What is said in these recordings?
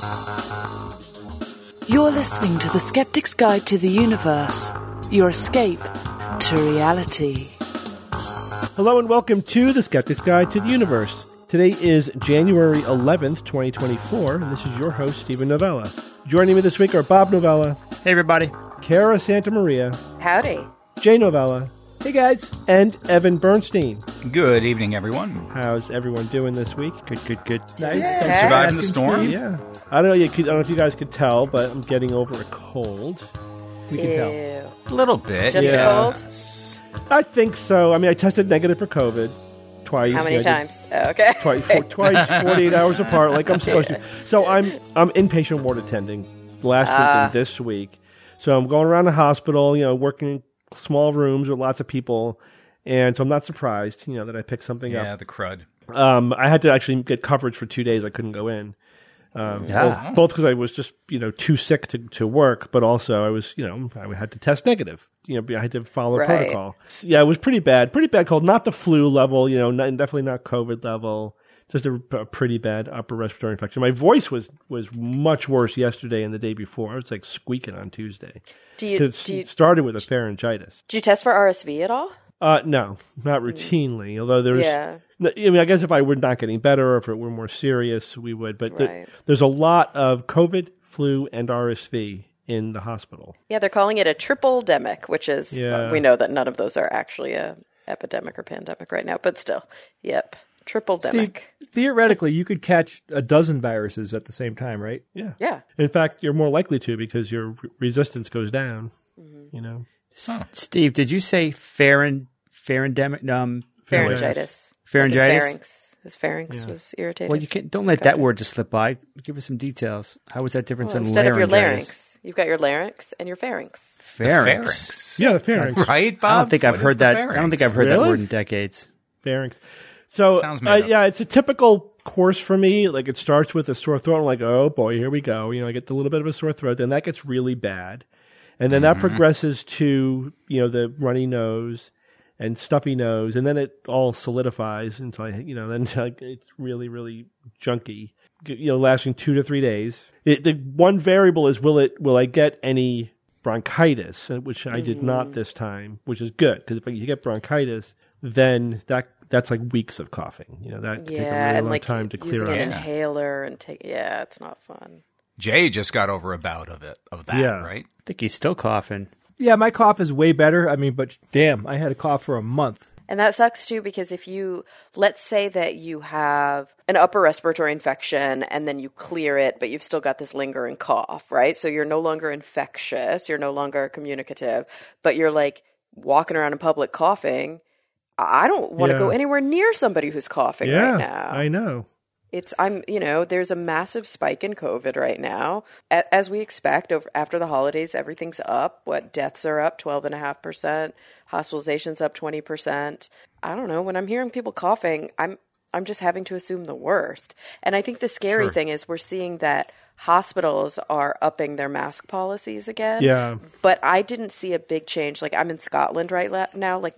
You're listening to The Skeptic's Guide to the Universe, your escape to reality. Hello and welcome to The Skeptic's Guide to the Universe. Today is January 11th, 2024, and this is your host, Stephen Novella. Joining me this week are Bob Novella. Hey, everybody. Cara Santamaria. Howdy. Jay Novella. Hey, guys. And Evan Bernstein. Good evening, everyone. How's everyone doing this week? Good. Nice. Thanks for surviving the storm. Yeah. I don't know if you guys could tell, but I'm getting over a cold. We can tell. A little bit. Just a cold? I think so. I mean, I tested negative for COVID twice. How many times? Oh, okay. Twice, 48 hours apart, like I'm supposed to. So I'm inpatient ward attending last week and this week. So I'm going around the hospital, working in small rooms with lots of people, and so I'm not surprised, that I picked something up. Yeah, the crud. I had to actually get coverage for 2 days. I couldn't go in. Both because I was just, too sick to work, but also I was, I had to test negative. I had to follow protocol. Yeah, it was pretty bad cold. Not the flu level, definitely not COVID level. Just a pretty bad upper respiratory infection. My voice was much worse yesterday and the day before. I was like squeaking on Tuesday. It started with a pharyngitis. Do you test for RSV at all? No, not routinely. Although there's, I guess if I were not getting better or if it were more serious, we would. But there's a lot of COVID, flu, and RSV in the hospital. Yeah, they're calling it a triple-demic, which is, we know that none of those are actually a epidemic or pandemic right now, but still, yep. Triple-demic. Theoretically, you could catch a dozen viruses at the same time, right? Yeah. Yeah. In fact, you're more likely to because your resistance goes down, Steve, did you say pharyngitis? Pharyngitis. Pharyngitis? His pharynx was irritated. Well, don't let that word just slip by. Give us some details. How was that different than instead laryngitis? Of your larynx, you've got your larynx and your pharynx. Pharynx. Yeah, the pharynx. Right, Bob? I don't think I've heard that. I don't think I've heard that word in decades. Pharynx. So, it's a typical course for me. Like, it starts with a sore throat. I'm like, oh, boy, here we go. I get a little bit of a sore throat. Then that gets really bad. And then that progresses to, the runny nose and stuffy nose. And then it all solidifies until, then it's really, really junky, lasting 2 to 3 days. The one variable is, will I get any bronchitis, which I did not this time, which is good. Because if you get bronchitis, then that's like weeks of coughing. That can take a really long time to clear using out. An inhaler and it's not fun. Jay just got over a bout of that, right? I think he's still coughing. Yeah, my cough is way better. I mean, but damn, I had a cough for a month. And that sucks too, because if let's say that you have an upper respiratory infection and then you clear it, but you've still got this lingering cough, right? So you're no longer infectious, you're no longer communicative, but you're like walking around in public coughing. I don't want to go anywhere near somebody who's coughing right now. I know. There's a massive spike in COVID right now. As we expect, after the holidays, everything's up. Deaths are up 12.5%, hospitalizations up 20%. I don't know. When I'm hearing people coughing, I'm just having to assume the worst. And I think the scary thing is we're seeing that hospitals are upping their mask policies again. Yeah. But I didn't see a big change. Like, I'm in Scotland right now. Like,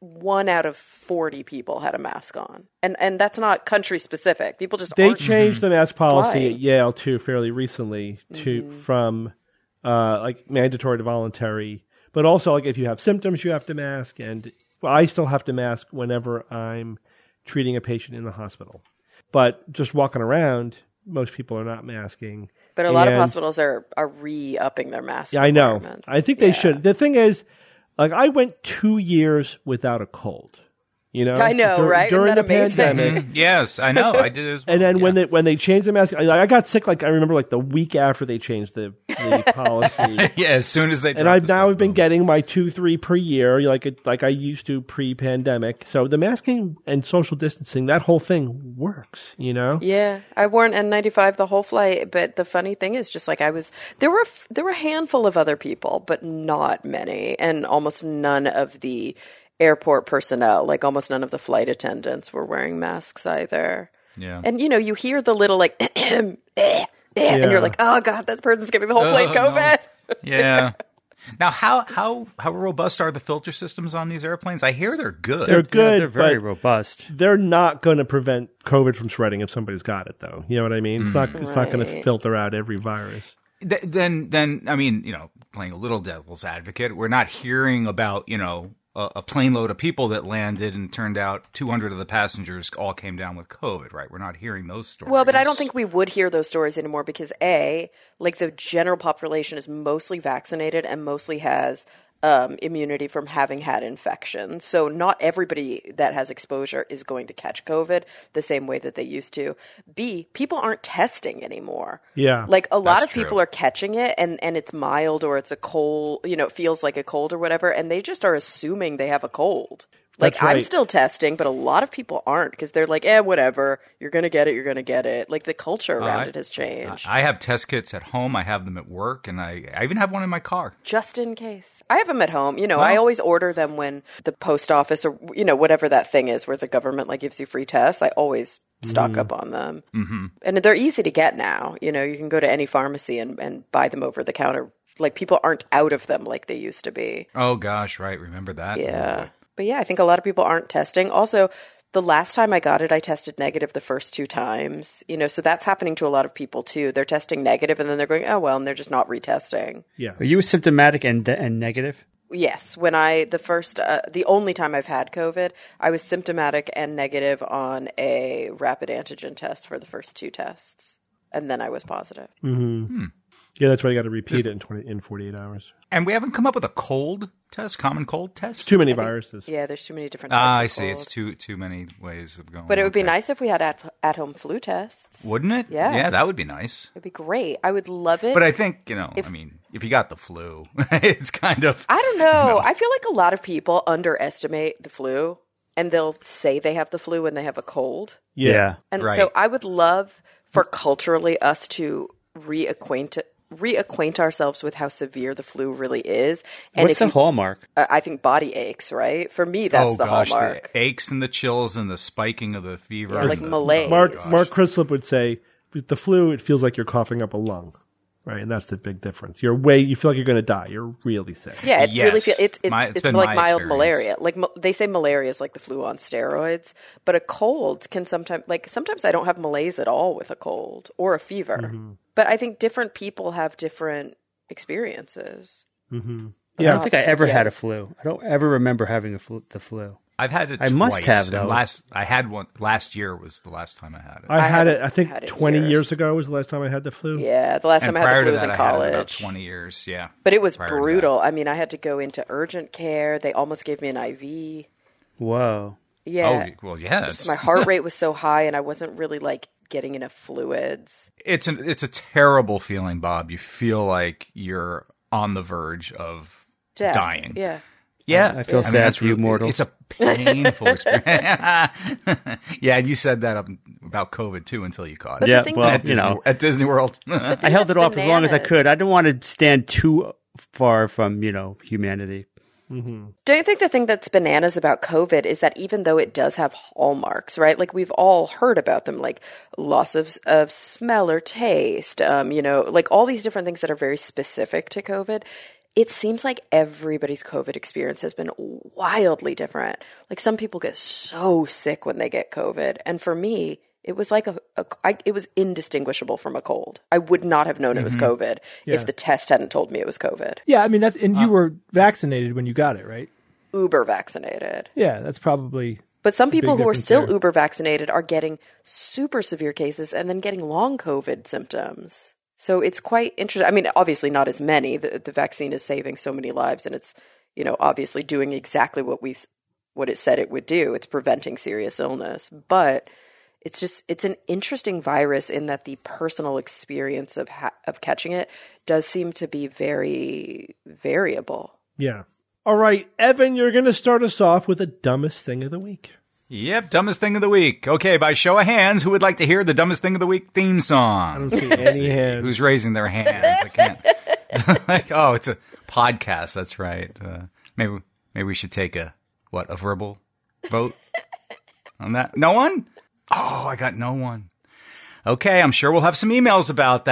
1 out of 40 people had a mask on. And that's not country specific. People just They changed the mask policy flying. at Yale too fairly recently from mandatory to voluntary. But also like if you have symptoms you have to mask, and I still have to mask whenever I'm treating a patient in the hospital. But just walking around, most people are not masking. But a lot of hospitals are re-upping their mask I know. requirements. I think they should. The thing is, like, I went 2 years without a cold. I know, right? During the amazing? pandemic. Yes, I know. I did as well. And then when they changed the mask, I got sick. Like I remember, like the week after they changed the policy. Yeah, as soon as they. And I've been getting my 2-3 per year, like I used to pre-pandemic. So the masking and social distancing, that whole thing works. Yeah, I wore an N95 the whole flight. But the funny thing is, just like there were a handful of other people, but not many, and almost none of the airport personnel, like almost none of the flight attendants were wearing masks either. Yeah. And, you hear the little like, and you're like, oh God, this person's giving the whole plane COVID. No. Yeah. Now, how robust are the filter systems on these airplanes? I hear they're good. They're good. Yeah, they're very robust. They're not going to prevent COVID from spreading if somebody's got it, though. You know what I mean? It's not going to filter out every virus. Then I mean, playing a little devil's advocate, we're not hearing about a plane load of people that landed and turned out 200 of the passengers all came down with COVID, right? We're not hearing those stories. Well, but I don't think we would hear those stories anymore because the general population is mostly vaccinated and mostly has immunity from having had infections. So not everybody that has exposure is going to catch COVID the same way that they used to. B, people aren't testing anymore. Yeah. Like a lot of people are catching it and it's mild or it's a cold, it feels like a cold or whatever, and they just are assuming they have a cold. Like, right. I'm still testing, but a lot of people aren't because they're like, whatever. You're going to get it. You're going to get it. Like, the culture around it has changed. I have test kits at home. I have them at work, and I even have one in my car. Just in case. I have them at home. I always order them when the post office or, whatever that thing is where the government, gives you free tests. I always stock up on them. Mm-hmm. And they're easy to get now. You can go to any pharmacy and buy them over the counter. Like, people aren't out of them like they used to be. Oh, gosh, right. Remember that? Yeah. But yeah, I think a lot of people aren't testing. Also, the last time I got it, I tested negative the first 2 times. So that's happening to a lot of people too. They're testing negative and then they're going, oh, well, and they're just not retesting. Yeah. Are you symptomatic and negative? Yes. When the only time I've had COVID, I was symptomatic and negative on a rapid antigen test for the first 2 tests. And then I was positive. Mm-hmm. Yeah, that's why you got to repeat it in 48 hours. And we haven't come up with a cold test, common cold test? Too many viruses. Yeah, there's too many different types of I see. cold. It's too many ways of going. But it would be nice if we had at-home flu tests. Wouldn't it? Yeah. Yeah, that would be nice. It'd be great. I would love it. But I think, if you got the flu, it's kind of... I don't know. I feel like a lot of people underestimate the flu, and they'll say they have the flu when they have a cold. Yeah. And right. So I would love for culturally us to reacquaint ourselves with how severe the flu really is. And what's the hallmark? I think body aches, right? For me, that's the hallmark. The aches and the chills and the spiking of the fever. Yeah, like malaise. Mark Crislip would say, with the flu, it feels like you're coughing up a lung. Right, and that's the big difference. You feel like you're going to die. You're really sick. Yeah, it really feels it's like mild malaria. Like they say, malaria is like the flu on steroids, but a cold can sometimes I don't have malaise at all with a cold or a fever. Mm-hmm. But I think different people have different experiences. Mm-hmm. Yeah, I don't think I ever had a flu. I don't ever remember having the flu. I've had it. I must have though. I had one last year. Was the last time I had it. I had it. I think 20 years ago was the last time I had the flu. Yeah, the last time I had the flu was in college. I had it about 20 years. Yeah, but it was brutal. I mean, I had to go into urgent care. They almost gave me an IV. Whoa. Yeah. Oh, well, yes. My heart rate was so high, and I wasn't really getting enough fluids. It's a terrible feeling, Bob. You feel like you're on the verge of dying. Yeah. Yeah, I feel sad for you mortals. It's a painful experience. Yeah, and you said that about COVID too until you caught it. Yeah, at Disney World. I held it off as long as I could. I didn't want to stand too far from humanity. Mm-hmm. Don't you think the thing that's bananas about COVID is that even though it does have hallmarks, right? Like we've all heard about them, like loss of smell or taste, like all these different things that are very specific to COVID. It seems like everybody's COVID experience has been wildly different. Like some people get so sick when they get COVID. And for me, it was like it was indistinguishable from a cold. I would not have known it was COVID if the test hadn't told me it was COVID. Yeah, I mean, you were vaccinated when you got it, right? Uber vaccinated. Yeah, that's probably... But some people who are still Uber vaccinated are getting super severe cases and then getting long COVID symptoms. So it's quite interesting. I mean, obviously not as many. The vaccine is saving so many lives, and it's, obviously doing exactly what it said it would do. It's preventing serious illness. But it's an interesting virus in that the personal experience of catching it does seem to be very variable. Yeah. All right, Evan, you're going to start us off with the dumbest thing of the week. Yep, dumbest thing of the week. Okay, by show of hands, who would like to hear the dumbest thing of the week theme song? I don't see any hands. Who's raising their hands? I can't. It's a podcast. That's right. Maybe we should take a verbal vote on that. No one? Oh, I got no one. Okay, I'm sure we'll have some emails about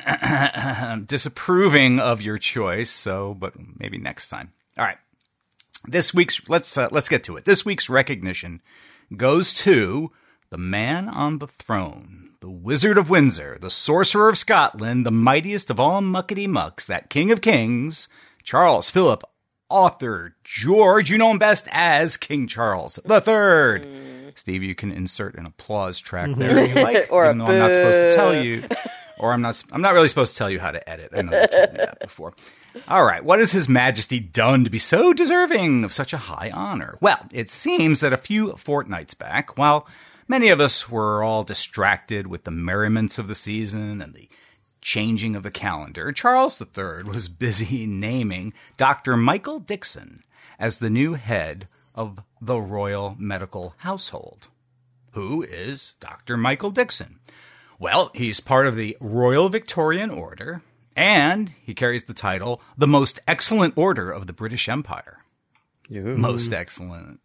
that. Disapproving of your choice, but maybe next time. All right. This week's let's get to it. This week's recognition goes to the man on the throne, the Wizard of Windsor, the Sorcerer of Scotland, the mightiest of all muckety mucks, that King of Kings, Charles Philip Arthur George. You know him best as King Charles III. Steve, you can insert an applause track there if you like, or even though I'm not supposed to tell you, or I'm not really supposed to tell you how to edit. I know you told me that before. All right, what has His Majesty done to be so deserving of such a high honor? Well, it seems that a few fortnights back, while many of us were all distracted with the merriments of the season and the changing of the calendar, Charles III was busy naming Dr. Michael Dixon as the new head of the royal medical household. Who is Dr. Michael Dixon? Well, he's part of the Royal Victorian Order, and he carries the title, the Most Excellent Order of the British Empire. Ooh. Most excellent.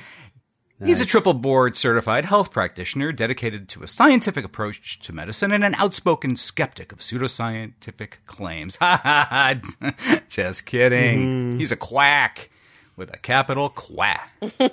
He's a triple board certified health practitioner dedicated to a scientific approach to medicine and an outspoken skeptic of pseudoscientific claims. Ha ha ha! Just kidding. He's a quack. With a capital quack.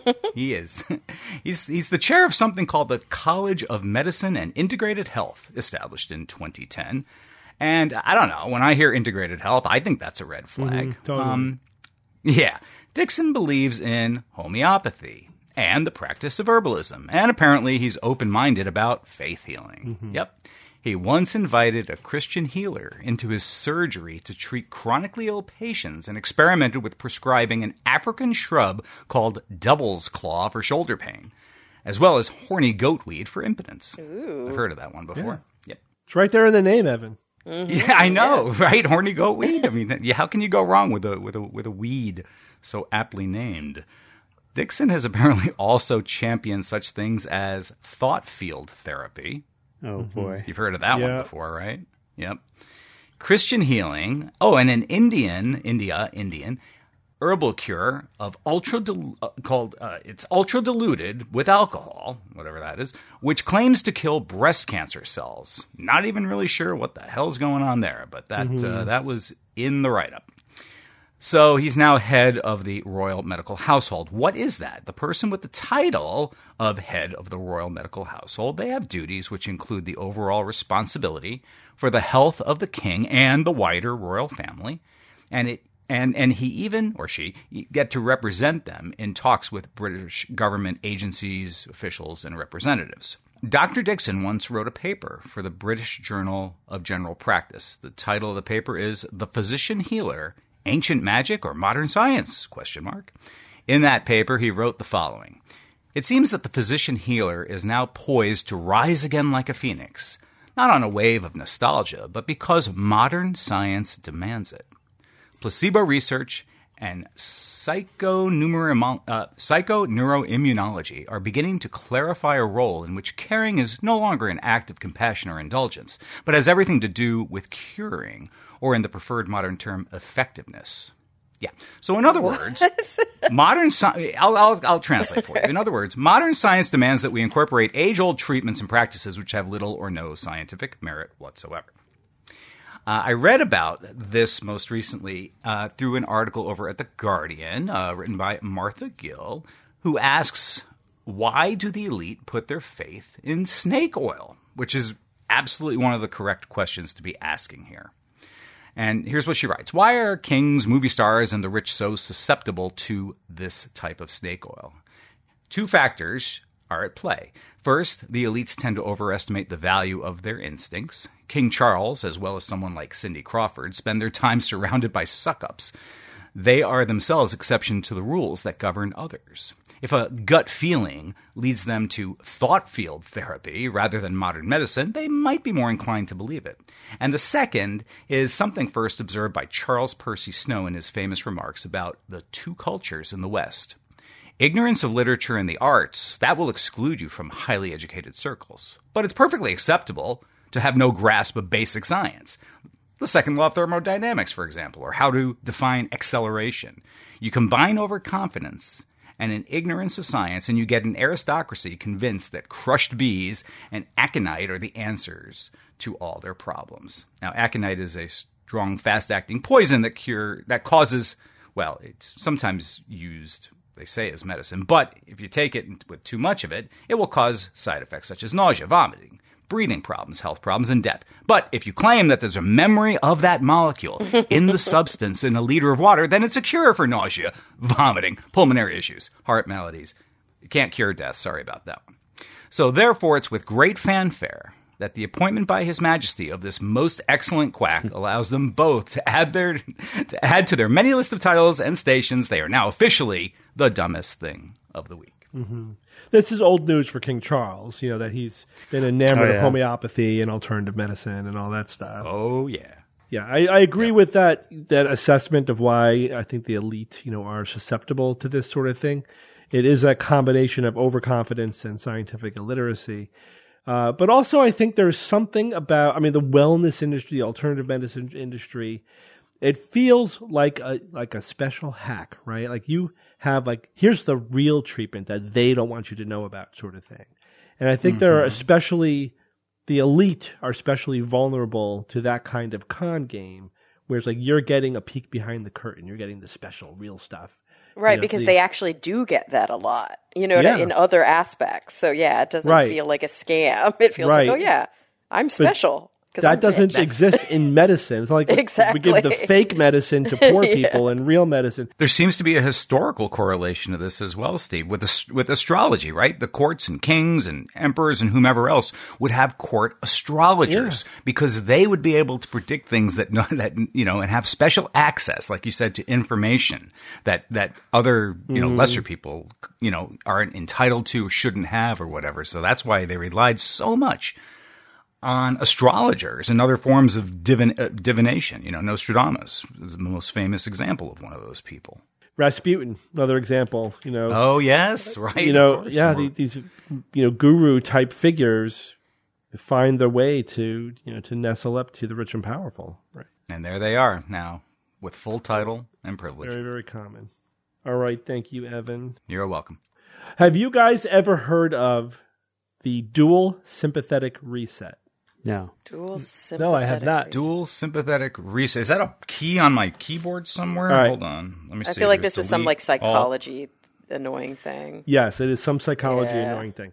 He is. He's the chair of something called the College of Medicine and Integrated Health, established in 2010. And I don't know, when I hear integrated health, I think that's a red flag. Totally. Yeah. Dixon believes in homeopathy and the practice of herbalism. And apparently he's open-minded about faith healing. Yep. He once invited a Christian healer into his surgery to treat chronically ill patients and experimented with prescribing an African shrub called devil's claw for shoulder pain, as well as horny goatweed for impotence. Ooh. I've heard of that one before. Yeah. Yep. It's right there in the name, Evan. Yeah, I know, right? Horny goatweed. I mean, how can you go wrong with a weed so aptly named? Dixon has apparently also championed such things as thought field therapy. Oh, boy. You've heard of that one before, right? Yep. Christian healing. Oh, and an Indian herbal cure of it's ultra diluted with alcohol, whatever that is, which claims to kill breast cancer cells. Not even really sure what the hell's going on there, but that was in the write-up. So he's now head of the Royal Medical Household. What is that? The person with the title of head of the Royal Medical Household, they have duties which include the overall responsibility for the health of the king and the wider royal family. And he even, or she, get to represent them in talks with British government agencies, officials, and representatives. Dr. Dixon once wrote a paper for the British Journal of General Practice. The title of the paper is The Physician Healer, Ancient Magic or Modern Science? ? In that paper, he wrote the following. It seems that the physician healer is now poised to rise again like a phoenix, not on a wave of nostalgia, but because modern science demands it. Placebo research and psychoneuroimmunology are beginning to clarify a role in which caring is no longer an act of compassion or indulgence, but has everything to do with curing, or in the preferred modern term, effectiveness. Yeah. So in other words, modern science, I'll translate for you. In other words, modern science demands that we incorporate age-old treatments and practices which have little or no scientific merit whatsoever. I read about this most recently through an article over at The Guardian, written by Martha Gill, who asks, why do the elite put their faith in snake oil? Which is absolutely one of the correct questions to be asking here. And here's what she writes. Why are kings, movie stars, and the rich so susceptible to this type of snake oil? Two factors are at play. First, the elites tend to overestimate the value of their instincts. King Charles, as well as someone like Cindy Crawford, spend their time surrounded by suck-ups. They are themselves exception to the rules that govern others. If a gut feeling leads them to thought field therapy rather than modern medicine, they might be more inclined to believe it. And the second is something first observed by Charles Percy Snow in his famous remarks about the two cultures in the West. Ignorance of literature and the arts, that will exclude you from highly educated circles. But it's perfectly acceptable to have no grasp of basic science. The second law of thermodynamics, for example, or how to define acceleration. You combine overconfidence and an ignorance of science, and you get an aristocracy convinced that crushed bees and aconite are the answers to all their problems. Now, aconite is a strong, fast-acting poison that causes, well, it's sometimes used, they say, as medicine, but if you take it with too much of it, it will cause side effects such as nausea, vomiting, breathing problems, health problems, and death. But if you claim that there's a memory of that molecule in the substance in a liter of water, then it's a cure for nausea, vomiting, pulmonary issues, heart maladies. You can't cure death. Sorry about that one. So therefore, it's with great fanfare that the appointment by His Majesty of this most excellent quack allows them both to add to their many list of titles and stations. They are now officially the dumbest thing of the week. Mm-hmm. This is old news for King Charles, that he's been enamored of homeopathy and alternative medicine and all that stuff. Oh, yeah. Yeah, I agree with that assessment of why I think the elite, are susceptible to this sort of thing. It is a combination of overconfidence and scientific illiteracy. But also I think there's something about, the wellness industry, the alternative medicine industry, it feels like a special hack, right? Like you have here's the real treatment that they don't want you to know about sort of thing. And I think there are the elite are especially vulnerable to that kind of con game, whereas you're getting a peek behind the curtain. You're getting the special real stuff. Right, because they actually do get that a lot, in other aspects. So, it doesn't feel like a scam. It feels like, oh, yeah, I'm special. That doesn't exist in medicine. It's like we give the fake medicine to poor people and real medicine. There seems to be a historical correlation to this as well, Steve, with astrology, right? The courts and kings and emperors and whomever else would have court astrologers because they would be able to predict things that and have special access, like you said, to information that other lesser people aren't entitled to, shouldn't have, or whatever. So that's why they relied so much on astrologers and other forms of divination. Nostradamus is the most famous example of one of those people. Rasputin, another example. Oh yes, right. These guru type figures find their way to nestle up to the rich and powerful. Right. And there they are now with full title and privilege. Very, very common. All right, thank you, Evan. You're welcome. Have you guys ever heard of the dual sympathetic reset? No. Dual sympathetic. No, I have not. Dual sympathetic reset. Is that a key on my keyboard somewhere? Right. Let me see. I feel like this is some psychology annoying thing. Yes, it is some psychology annoying thing.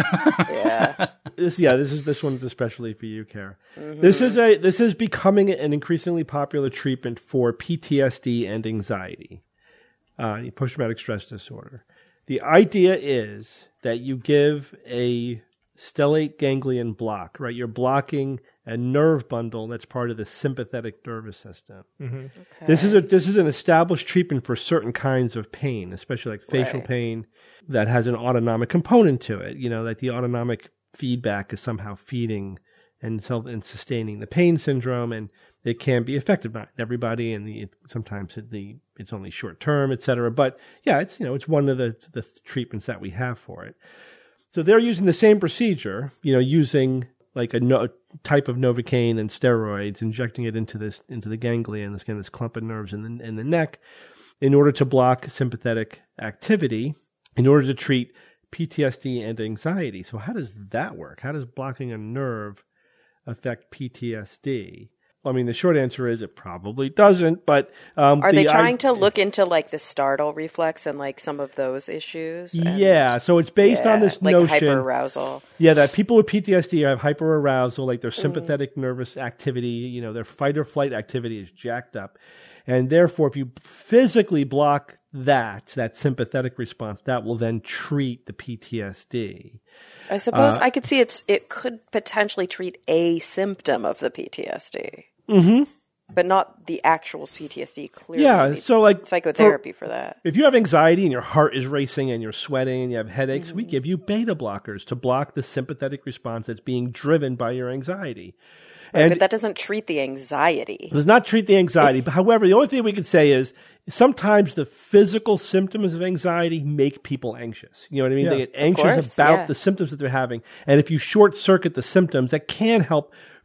This one's especially for you, Kara. Mm-hmm. This is becoming an increasingly popular treatment for PTSD and anxiety, post-traumatic stress disorder. The idea is that you give a stellate ganglion block, right? You're blocking a nerve bundle that's part of the sympathetic nervous system. Mm-hmm. Okay. This is an established treatment for certain kinds of pain, especially like facial pain that has an autonomic component to it. That the autonomic feedback is somehow feeding and sustaining the pain syndrome, and it can be effective. Not everybody, and sometimes it's only short term, et cetera. But it's one of the treatments that we have for it. So they're using the same procedure, using like a type of Novocaine and steroids, injecting it into the ganglia, this clump of nerves in the neck, in order to block sympathetic activity, in order to treat PTSD and anxiety. So how does that work? How does blocking a nerve affect PTSD? The short answer is it probably doesn't, but... Are they trying to look into, the startle reflex and, some of those issues? So it's based on this notion... hyperarousal. Yeah, that people with PTSD have hyperarousal, their sympathetic nervous activity, their fight or flight activity is jacked up. And therefore, if you physically block that sympathetic response, that will then treat the PTSD. I suppose I could see it could potentially treat a symptom of the PTSD. Mm-hmm. But not the actual PTSD, clearly. Yeah, so psychotherapy for that. If you have anxiety and your heart is racing and you're sweating and you have headaches, we give you beta blockers to block the sympathetic response that's being driven by your anxiety. Right, but that doesn't treat the anxiety. It does not treat the anxiety. But however, the only thing we can say is sometimes the physical symptoms of anxiety make people anxious. You know what I mean? Yeah, they get anxious about the symptoms that they're having. And if you short circuit the symptoms, that can help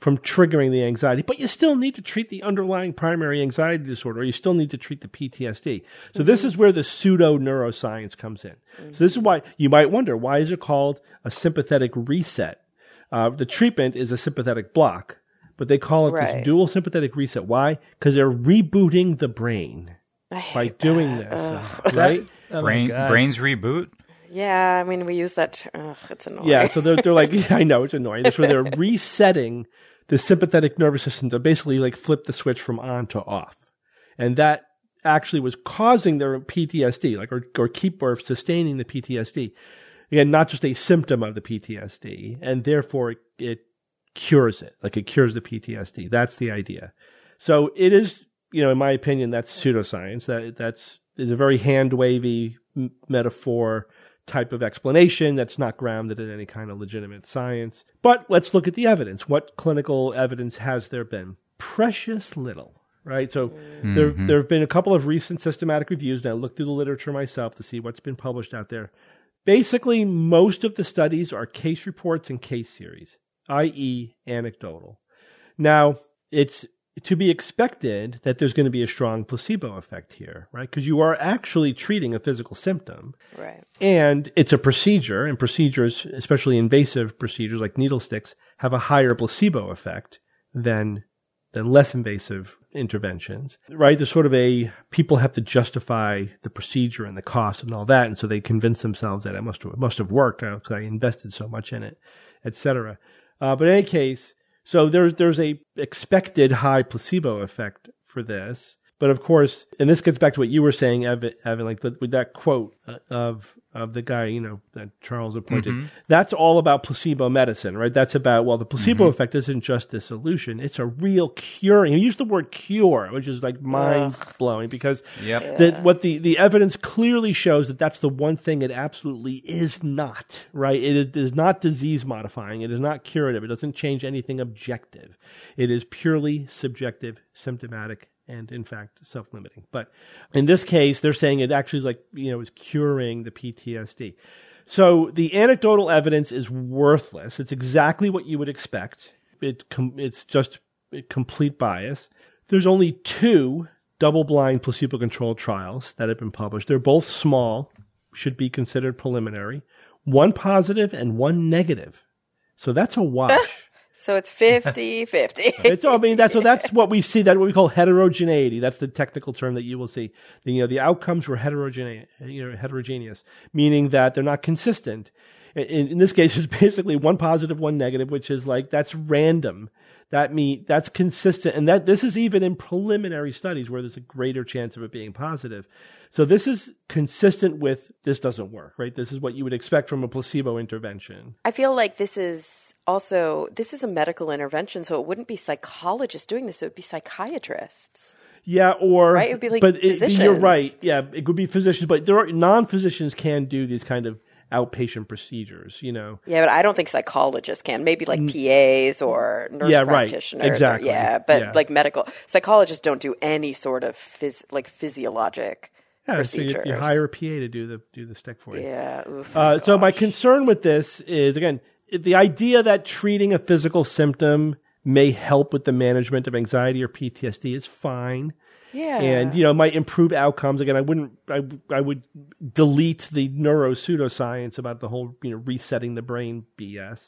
from triggering the anxiety, but you still need to treat the underlying primary anxiety disorder. You still need to treat the PTSD. So this is where the pseudo neuroscience comes in. So this is why you might wonder, why is it called a sympathetic reset? The treatment is a sympathetic block, but they call it this dual sympathetic reset. Why? Because they're rebooting the brain by doing this, right? Brains reboot? Yeah, I mean, we use that. It's annoying. Yeah, so they're like, yeah, I know, it's annoying. That's where they're resetting the sympathetic nervous system to basically like flip the switch from on to off. And that actually was causing their PTSD, like, or sustaining the PTSD. Again, not just a symptom of the PTSD, and therefore it cures it, like it cures the PTSD. That's the idea. So it is, in my opinion, that's pseudoscience. That's a very hand-wavy metaphor type of explanation that's not grounded in any kind of legitimate science. But let's look at the evidence. What clinical evidence has there been? Precious little, right? So there have been a couple of recent systematic reviews, and I looked through the literature myself to see what's been published out there. Basically, most of the studies are case reports and case series, i.e. anecdotal. Now, it's to be expected that there's going to be a strong placebo effect here, right? Because you are actually treating a physical symptom. Right. And it's a procedure, and procedures, especially invasive procedures like needle sticks, have a higher placebo effect than less invasive interventions, right? There's sort of people have to justify the procedure and the cost and all that, and so they convince themselves that it must have worked because I invested so much in it, et cetera. But in any case, so there's a expected high placebo effect for this. But of course, and this gets back to what you were saying, Evan, like with that quote of the guy, that Charles appointed. That's all about placebo medicine, right? That's about, the placebo effect isn't just the solution. It's a real cure. He used the word cure, which is like mind-blowing because what the evidence clearly shows that's the one thing it absolutely is not, right? It is not disease-modifying. It is not curative. It doesn't change anything objective. It is purely subjective, symptomatic, and in fact, self-limiting. But in this case, they're saying it actually is like, is curing the PTSD. So the anecdotal evidence is worthless. It's exactly what you would expect. It's just a complete bias. There's only 2 double-blind placebo-controlled trials that have been published. They're both small, should be considered preliminary. 1 positive and 1 negative. So that's a wash. So it's 50-50. That's what we see. That's what we call heterogeneity. That's the technical term that you will see. The outcomes were heterogeneous, meaning that they're not consistent. In this case, it's basically 1 positive, 1 negative, which is like that's random. That's consistent, and that this is even in preliminary studies where there's a greater chance of it being positive. So this is consistent with this doesn't work, right? This is what you would expect from a placebo intervention. I feel like this is a medical intervention, so it wouldn't be psychologists doing this; it would be psychiatrists. Yeah, or right, it would be like physicians. You're right. Yeah, it would be physicians, but non-physicians can do these kind of outpatient procedures, Yeah, but I don't think psychologists can. Maybe like PAs or nurse practitioners. Right. Exactly. Like medical psychologists don't do any sort of physiologic procedures. So you hire a PA to do the stick for you. Yeah. So my concern with this is, again, the idea that treating a physical symptom may help with the management of anxiety or PTSD is fine. Yeah. And, might improve outcomes. Again, I would delete the pseudoscience about the whole, resetting the brain BS.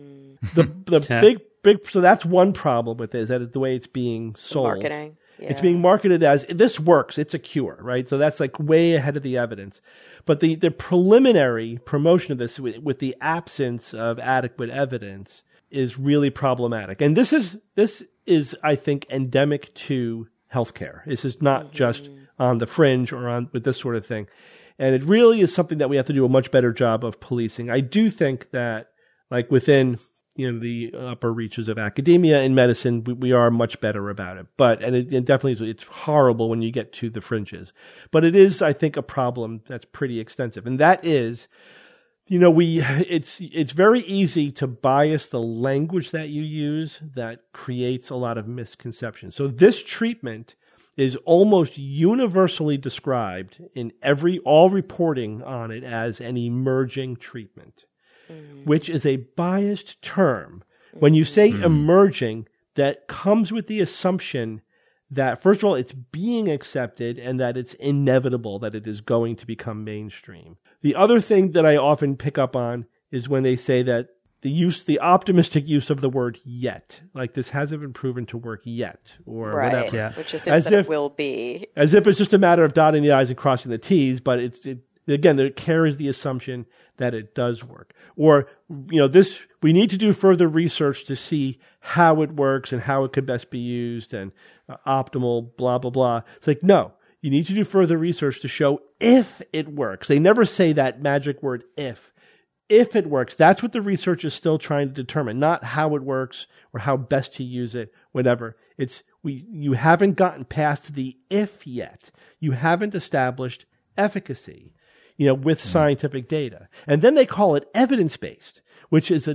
The big, so that's one problem with it, is that the way it's being sold. Marketing. Yeah. It's being marketed as, this works, it's a cure, right? So that's like way ahead of the evidence. But the preliminary promotion of this with the absence of adequate evidence is really problematic. And this is, I think, endemic to healthcare. This is not just on the fringe or with this sort of thing. And it really is something that we have to do a much better job of policing. I do think that, like, within, the upper reaches of academia and medicine, we are much better about it. But, and it definitely it's horrible when you get to the fringes. But it is, I think, a problem that's pretty extensive. And that is, it's very easy to bias the language that you use that creates a lot of misconceptions. So this treatment is almost universally described in all reporting on it as an emerging treatment, which is a biased term When you say emerging, that comes with the assumption that, first of all, it's being accepted and that it's inevitable that it is going to become mainstream. The other thing that I often pick up on is when they say that the optimistic use of the word yet, like this hasn't been proven to work yet, or whatever. Yeah. Which assumes that it will be. As if it's just a matter of dotting the I's and crossing the T's, but again, there carries the assumption that it does work. Or, we need to do further research to see how it works and how it could best be used and optimal, blah, blah, blah. It's like, no, you need to do further research to show if it works. They never say that magic word if. If it works, that's what the research is still trying to determine, not how it works or how best to use it, whatever. You haven't gotten past the if yet. You haven't established efficacy, with scientific data. And then they call it evidence-based, which is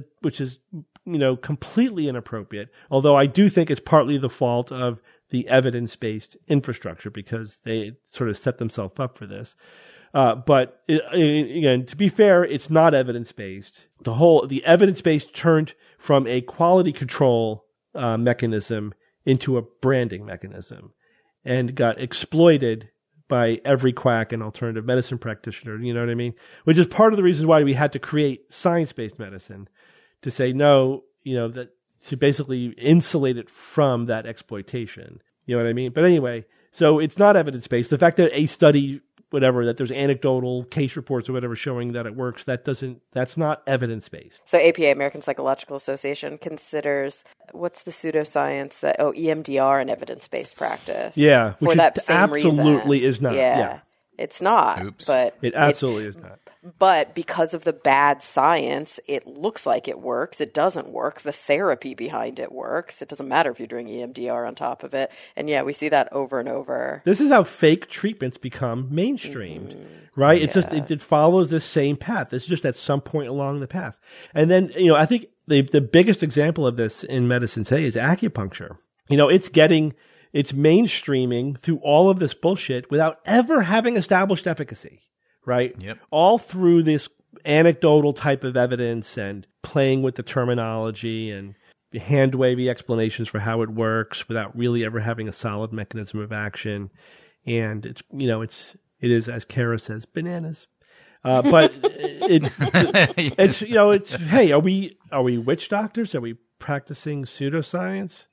completely inappropriate. Although I do think it's partly the fault of the evidence-based infrastructure because they sort of set themselves up for this. But again, to be fair, it's not evidence-based. The evidence-based turned from a quality control mechanism into a branding mechanism and got exploited by every quack and alternative medicine practitioner, you know what I mean? Which is part of the reason why we had to create science-based medicine to say no, that to basically insulate it from that exploitation. You know what I mean? But anyway, so it's not evidence-based. The fact that a study, whatever, that there's anecdotal case reports or whatever showing that it works, that's not evidence-based. So APA, American Psychological Association, considers, what's the pseudoscience that, EMDR an evidence-based practice. Yeah. For that same reason. Absolutely is not. Yeah. It's not. Oops. But it absolutely is not. But because of the bad science, it looks like it works. It doesn't work. The therapy behind it works. It doesn't matter if you're doing EMDR on top of it. And we see that over and over. This is how fake treatments become mainstreamed, right? It's just, it follows this same path. It's just at some point along the path. And then, I think the biggest example of this in medicine today is acupuncture. It's mainstreaming through all of this bullshit without ever having established efficacy, right? Yep. All through this anecdotal type of evidence and playing with the terminology and hand-wavy explanations for how it works without really ever having a solid mechanism of action. And it is, as Kara says, bananas. But hey, are we witch doctors? Are we practicing pseudoscience?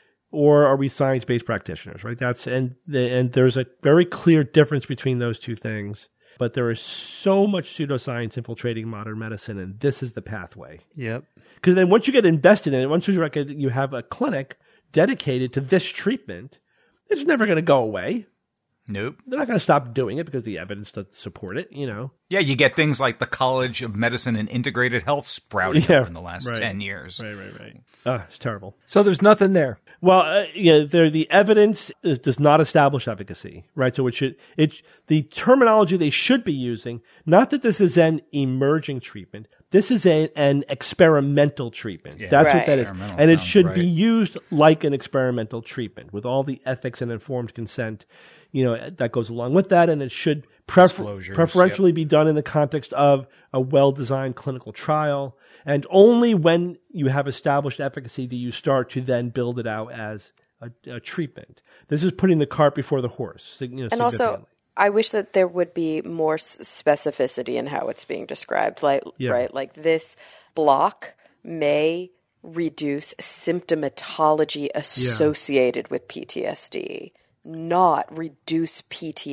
Or are we science-based practitioners, right? and there's a very clear difference between those two things. But there is so much pseudoscience infiltrating modern medicine, and this is the pathway. Yep. Because then once you get invested in it, once you have a clinic dedicated to this treatment, it's never going to go away. Nope. They're not going to stop doing it because the evidence doesn't support it, Yeah, you get things like the College of Medicine and Integrated Health sprouting up in the last 10 years. Right. It's terrible. So there's nothing there. Well, the evidence does not establish efficacy, right? So the terminology they should be using, not that this is an emerging treatment, this is an experimental treatment. Yeah. That's what that is. And it should be used like an experimental treatment with all the ethics and informed consent, that goes along with that. And it should preferentially be done in the context of a well-designed clinical trial. And only when you have established efficacy do you start to then build it out as a treatment. This is putting the cart before the horse. And also, I wish that there would be more specificity in how it's being described. Right? Like this block may reduce symptomatology associated with PTSD. Not reduce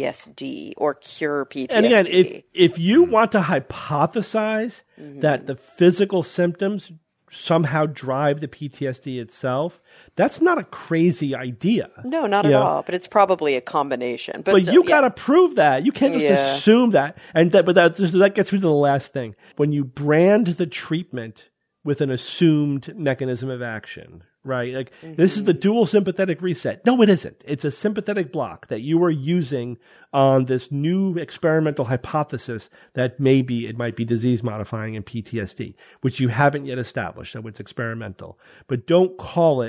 PTSD or cure PTSD. And again, if you want to hypothesize that the physical symptoms somehow drive the PTSD itself, that's not a crazy idea. No, not at all. But it's probably a combination. But you got to prove that. You can't just assume that. But that gets me to the last thing. When you brand the treatment with an assumed mechanism of action, right? Like this is the dual sympathetic reset. No, it isn't. It's a sympathetic block that you are using on this new experimental hypothesis that maybe it might be disease modifying in PTSD, which you haven't yet established. So it's experimental. But don't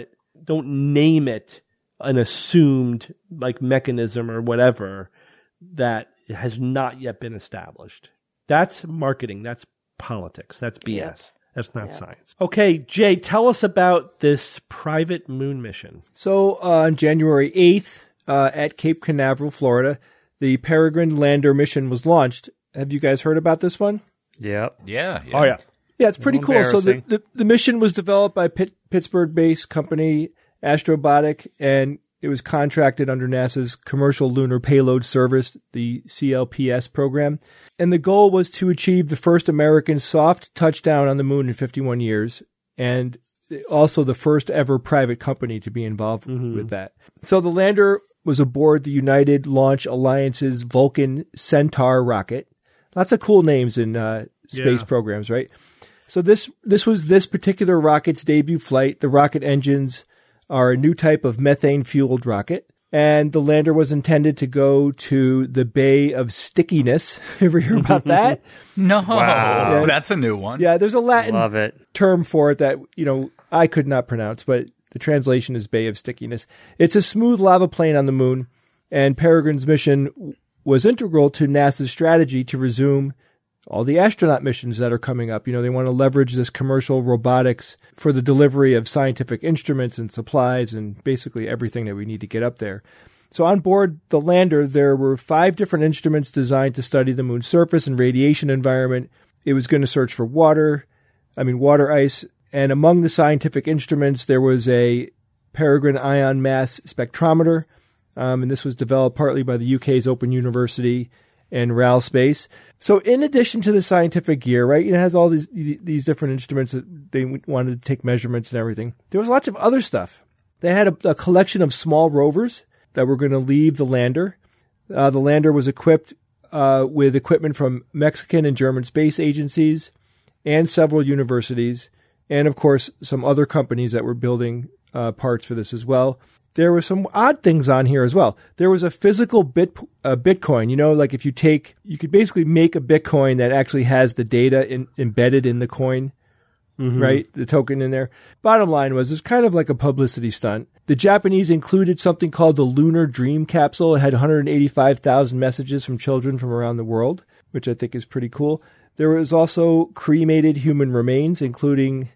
name it an assumed mechanism or whatever that has not yet been established. That's marketing. That's politics. That's BS. Yep. That's not science. Okay, Jay, tell us about this private moon mission. So on January 8th at Cape Canaveral, Florida, the Peregrine lander mission was launched. Have you guys heard about this one? Yep. Yeah. Oh, yeah. Yeah, it's pretty cool. So the mission was developed by Pittsburgh-based company Astrobotic, and it was contracted under NASA's Commercial Lunar Payload Service, the CLPS program. And the goal was to achieve the first American soft touchdown on the moon in 51 years, and also the first ever private company to be involved with that. So the lander was aboard the United Launch Alliance's Vulcan Centaur rocket. Lots of cool names in space programs, right? So this was this particular rocket's debut flight. The rocket engines are a new type of methane-fueled rocket, and the lander was intended to go to the Bay of Stickiness. Ever hear about that? No. Wow. That's a new one. Yeah, there's a Latin term for it that, I could not pronounce, but the translation is Bay of Stickiness. It's a smooth lava plain on the moon, and Peregrine's mission was integral to NASA's strategy to resume all the astronaut missions that are coming up. They want to leverage this commercial robotics for the delivery of scientific instruments and supplies and basically everything that we need to get up there. So on board the lander, there were 5 different instruments designed to study the moon's surface and radiation environment. It was going to search for water ice. And among the scientific instruments, there was a Peregrine ion mass spectrometer. And this was developed partly by the UK's Open University and RAL Space. So in addition to the scientific gear, right, it has all these different instruments that they wanted to take measurements and everything. There was lots of other stuff. They had a collection of small rovers that were going to leave the lander. The lander was equipped with equipment from Mexican and German space agencies and several universities, and of course some other companies that were building parts for this as well. There were some odd things on here as well. There was a physical Bitcoin. Like if you could basically make a Bitcoin that actually has the data embedded in the coin, right? The token in there. Bottom line was, it's kind of like a publicity stunt. The Japanese included something called the Lunar Dream Capsule. It had 185,000 messages from children from around the world, which I think is pretty cool. There was also cremated human remains, including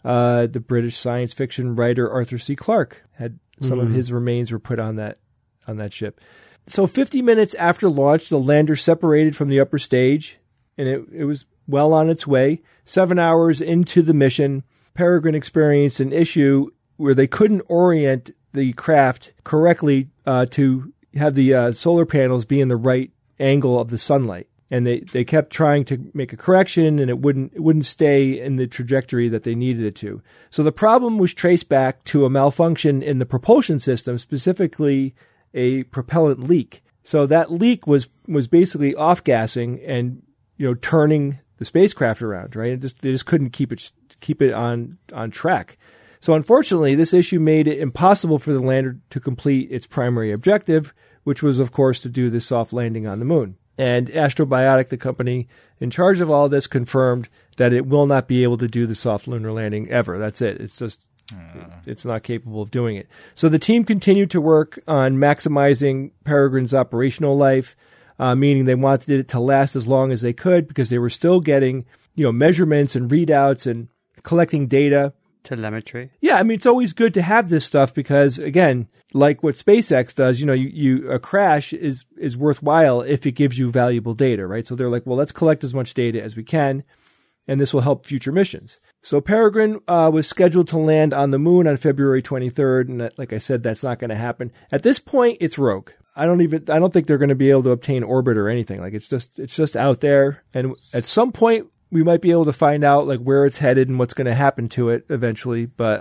the British science fiction writer Arthur C. Clarke had some of his remains were put on that ship. So 50 minutes after launch, the lander separated from the upper stage, and it was well on its way. 7 hours into the mission, Peregrine experienced an issue where they couldn't orient the craft correctly to have the solar panels be in the right angle of the sunlight. And they kept trying to make a correction, and it wouldn't stay in the trajectory that they needed it to. So the problem was traced back to a malfunction in the propulsion system, specifically a propellant leak. So that leak was basically off-gassing and turning the spacecraft around, right? They just couldn't keep it on track. So unfortunately, this issue made it impossible for the lander to complete its primary objective, which was, of course, to do the soft landing on the moon. And Astrobotic, the company in charge of all this, confirmed that it will not be able to do the soft lunar landing ever. That's it. It's just, it's not capable of doing it. So the team continued to work on maximizing Peregrine's operational life, meaning they wanted it to last as long as they could because they were still getting, measurements and readouts and collecting data. Telemetry. Yeah, it's always good to have this stuff because, again, like what SpaceX does, a crash is worthwhile if it gives you valuable data, right? So they're like, well, let's collect as much data as we can, and this will help future missions. So Peregrine was scheduled to land on the moon on February 23rd, and like I said, that's not going to happen. At this point, it's rogue. I don't think they're going to be able to obtain orbit or anything. Like it's just out there, and at some point, we might be able to find out like where it's headed and what's going to happen to it eventually. But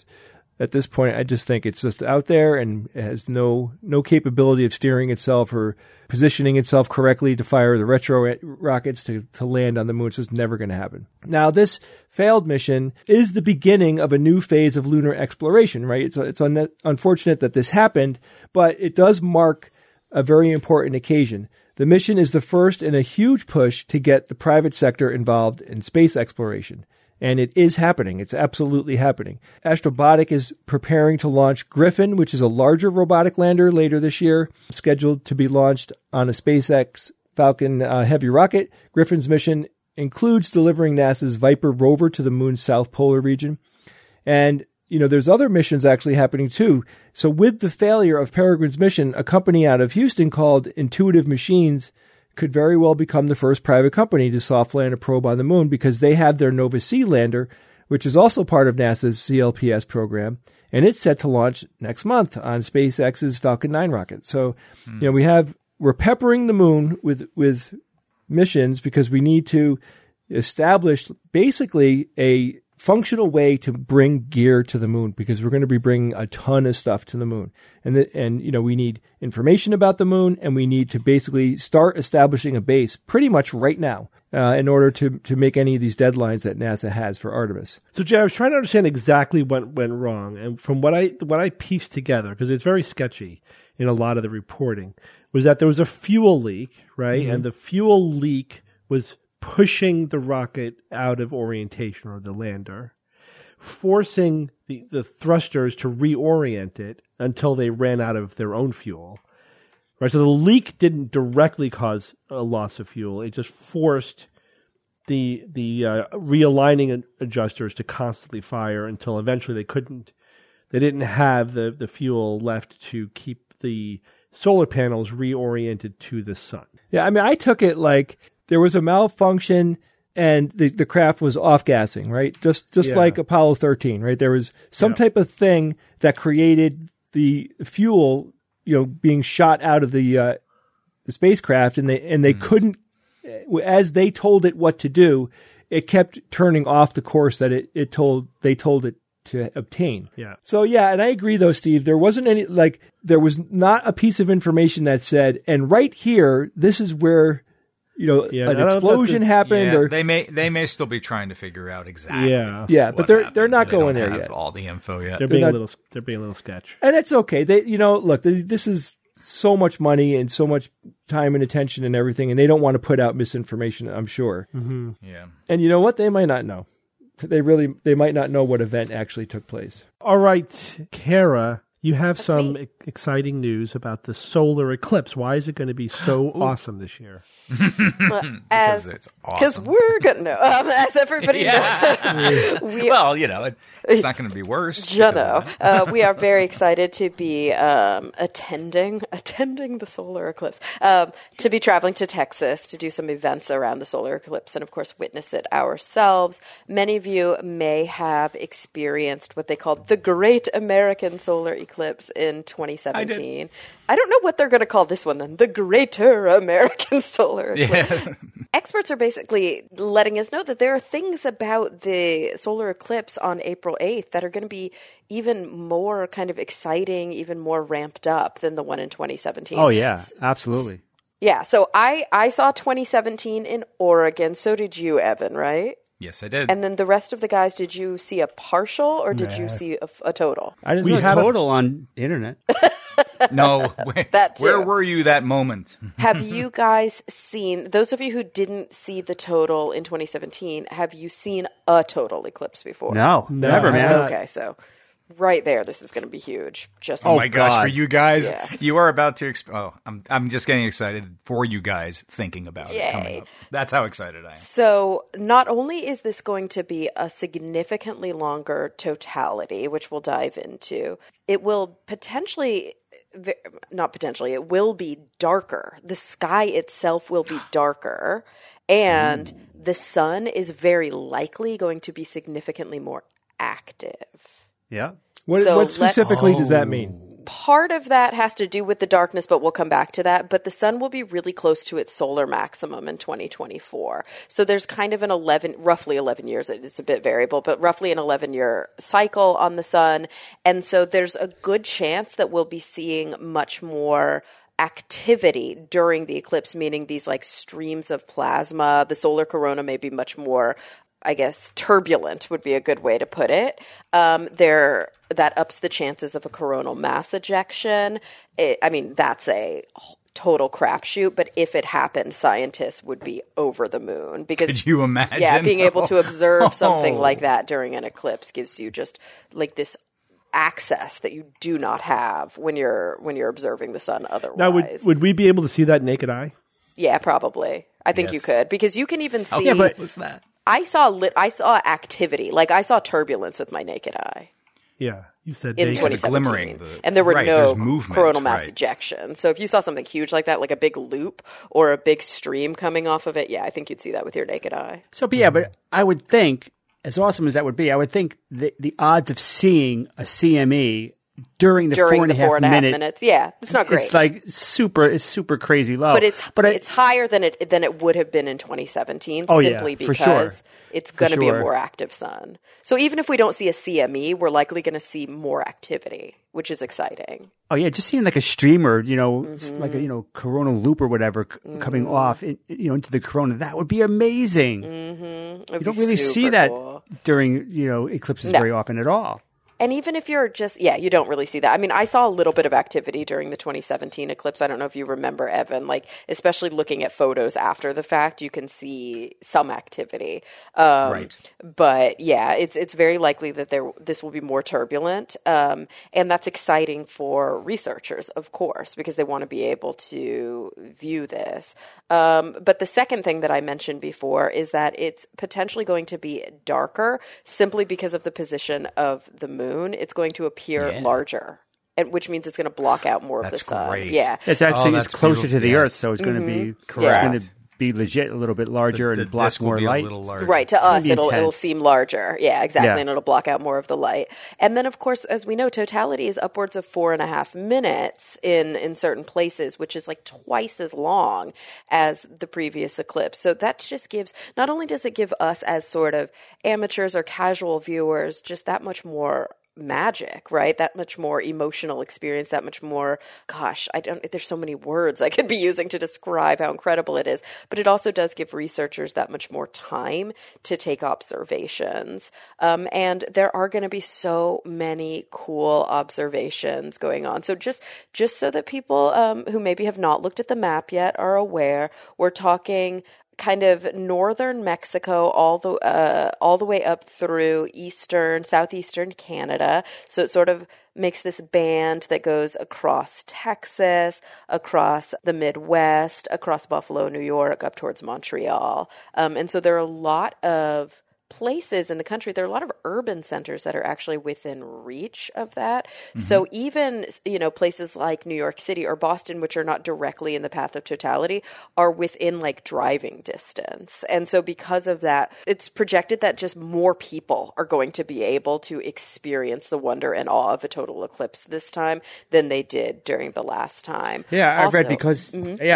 at this point, I just think it's just out there and it has no capability of steering itself or positioning itself correctly to fire the retro rockets to land on the moon. It's just never going to happen. Now, this failed mission is the beginning of a new phase of lunar exploration, right? It's unfortunate that this happened, but it does mark a very important occasion. The mission is the first in a huge push to get the private sector involved in space exploration. And it is happening. It's absolutely happening. Astrobotic is preparing to launch Griffin, which is a larger robotic lander later this year, scheduled to be launched on a SpaceX Falcon Heavy rocket. Griffin's mission includes delivering NASA's Viper rover to the moon's south polar region. And, there's other missions actually happening too. So with the failure of Peregrine's mission, a company out of Houston called Intuitive Machines could very well become the first private company to soft land a probe on the moon because they have their Nova C lander, which is also part of NASA's CLPS program. And it's set to launch next month on SpaceX's Falcon 9 rocket. So, we're peppering the moon with missions because we need to establish basically a functional way to bring gear to the moon because we're going to be bringing a ton of stuff to the moon. And we need information about the moon, and we need to basically start establishing a base pretty much right now in order to make any of these deadlines that NASA has for Artemis. So, Jay, I was trying to understand exactly what went wrong. And from what I pieced together, because it's very sketchy in a lot of the reporting, was that there was a fuel leak, right? Mm-hmm. And the fuel leak was pushing the rocket out of orientation, or the lander, forcing the thrusters to reorient it until they ran out of their own fuel. Right, so the leak didn't directly cause a loss of fuel. It just forced the realigning adjusters to constantly fire until eventually they didn't have the fuel left to keep the solar panels reoriented to the sun. Yeah, I mean, I took it like there was a malfunction and the craft was off-gassing, right? Just like Apollo 13, right? There was some type of thing that created the fuel, being shot out of the spacecraft, and they couldn't, as they told it what to do, it kept turning off the course that they told it to obtain. Yeah. So and I agree though, Steve, there wasn't there was not a piece of information that said, and right here, this is where an explosion happened, or they may still be trying to figure out exactly. But they're not going there yet. All the info yet. They're being a little sketch, and it's okay. They look, this is so much money and so much time and attention and everything, and they don't want to put out misinformation, I'm sure. Mm-hmm. Yeah, and you know what? They might not know. They might not know what event actually took place. All right, Kara. You have some exciting news about the solar eclipse. Why is it going to be so awesome this year? Because it's awesome. Because we're going to know. As everybody knows. It's not going to be worse. We are very excited to be attending the solar eclipse, to be traveling to Texas to do some events around the solar eclipse and, of course, witness it ourselves. Many of you may have experienced what they call the Great American Solar Eclipse in 2017. I don't know what they're going to call this one then. The Greater American Solar Eclipse. Yeah. Experts are basically letting us know that there are things about the solar eclipse on April 8th that are going to be even more kind of exciting, even more ramped up than the one in 2017. Oh, yeah, absolutely. Yeah, so I saw 2017 in Oregon. So did you, Evan, right? Yes, I did. And then the rest of the guys, did you see a partial or did you see a total? We had a total on the internet. No, where were you that moment? Have you guys seen, those of you who didn't see the total in 2017, have you seen a total eclipse before? No, never, man. Okay, so right there, this is going to be huge. Oh my gosh, for you guys, you are about to. I'm just getting excited for you guys thinking about it coming up. That's how excited I am. So not only is this going to be a significantly longer totality, which we'll dive into, it will it will be darker. The sky itself will be darker, and the sun is very likely going to be significantly more active. Yeah. What specifically does that mean? Part of that has to do with the darkness, but we'll come back to that. But the sun will be really close to its solar maximum in 2024. So there's kind of roughly 11 years. It's a bit variable, but roughly an 11-year cycle on the sun. And so there's a good chance that we'll be seeing much more activity during the eclipse, meaning these like streams of plasma. The solar corona may be much more, I guess, turbulent would be a good way to put it. That ups the chances of a coronal mass ejection. That's a total crapshoot, but if it happened, scientists would be over the moon. Because, could you imagine? Yeah, being able to observe something like that during an eclipse gives you just like this access that you do not have when you're observing the sun otherwise. Now, would we be able to see that naked eye? Yeah, probably. I think you could, because you can even see. Oh, yeah, but what's that? I saw activity, like I saw turbulence with my naked eye. Yeah, you said in 2017, and there were no coronal mass ejection. So if you saw something huge like that, like a big loop or a big stream coming off of it, I think you'd see that with your naked eye. So, but I would think, as awesome as that would be, I would think the odds of seeing a CME during the 4.5 minutes. Yeah, it's not great. It's like super crazy low. But it's higher than it would have been in 2017 simply because it's going to be a more active sun. So even if we don't see a CME, we're likely going to see more activity, which is exciting. Oh yeah, just seeing like a streamer, like a coronal loop or whatever coming off into the corona, that would be amazing. Mm-hmm. You don't really see that during eclipses very often at all. And even if you're just, you don't really see that. I mean, I saw a little bit of activity during the 2017 eclipse. I don't know if you remember, Evan, like especially looking at photos after the fact, you can see some activity. Right. But it's very likely that this will be more turbulent. And that's exciting for researchers, of course, because they want to be able to view this. But the second thing that I mentioned before is that it's potentially going to be darker simply because of the position of the moon. It's going to appear larger, which means it's going to block out more of the sun. Great. Yeah, it's actually it's closer to the Earth, so it's going to be correct. It's going to be legit a little bit larger and block more light. Right, to us it'll seem larger. Yeah, exactly, and it'll block out more of the light. And then, of course, as we know, totality is upwards of 4.5 minutes in certain places, which is like twice as long as the previous eclipse. So that just gives, not only does it give us as sort of amateurs or casual viewers just that much more magic, right? That much more emotional experience, that much more, there's so many words I could be using to describe how incredible it is, but it also does give researchers that much more time to take observations. And there are going to be so many cool observations going on. So just so that people who maybe have not looked at the map yet are aware, we're talking kind of northern Mexico all the way up through southeastern Canada. So it sort of makes this band that goes across Texas, across the Midwest, across Buffalo, New York, up towards Montreal. And so there are a lot of places in the country, there are a lot of urban centers that are actually within reach of that. Mm-hmm. So even, places like New York City or Boston, which are not directly in the path of totality, are within like driving distance. And so because of that, it's projected that just more people are going to be able to experience the wonder and awe of a total eclipse this time than they did during the last time. Yeah, I read because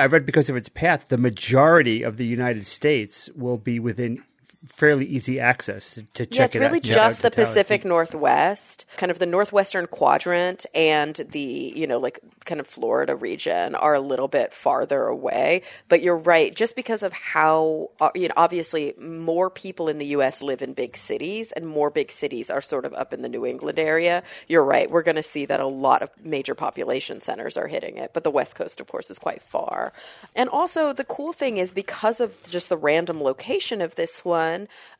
of its path, the majority of the United States will be within fairly easy access to check it out. Yeah, it's really just the Pacific Northwest, kind of the northwestern quadrant, and the, kind of Florida region are a little bit farther away. But you're right, just because of how, obviously more people in the U.S. live in big cities, and more big cities are sort of up in the New England area. You're right, we're going to see that a lot of major population centers are hitting it. But the West Coast, of course, is quite far. And also the cool thing is, because of just the random location of this one,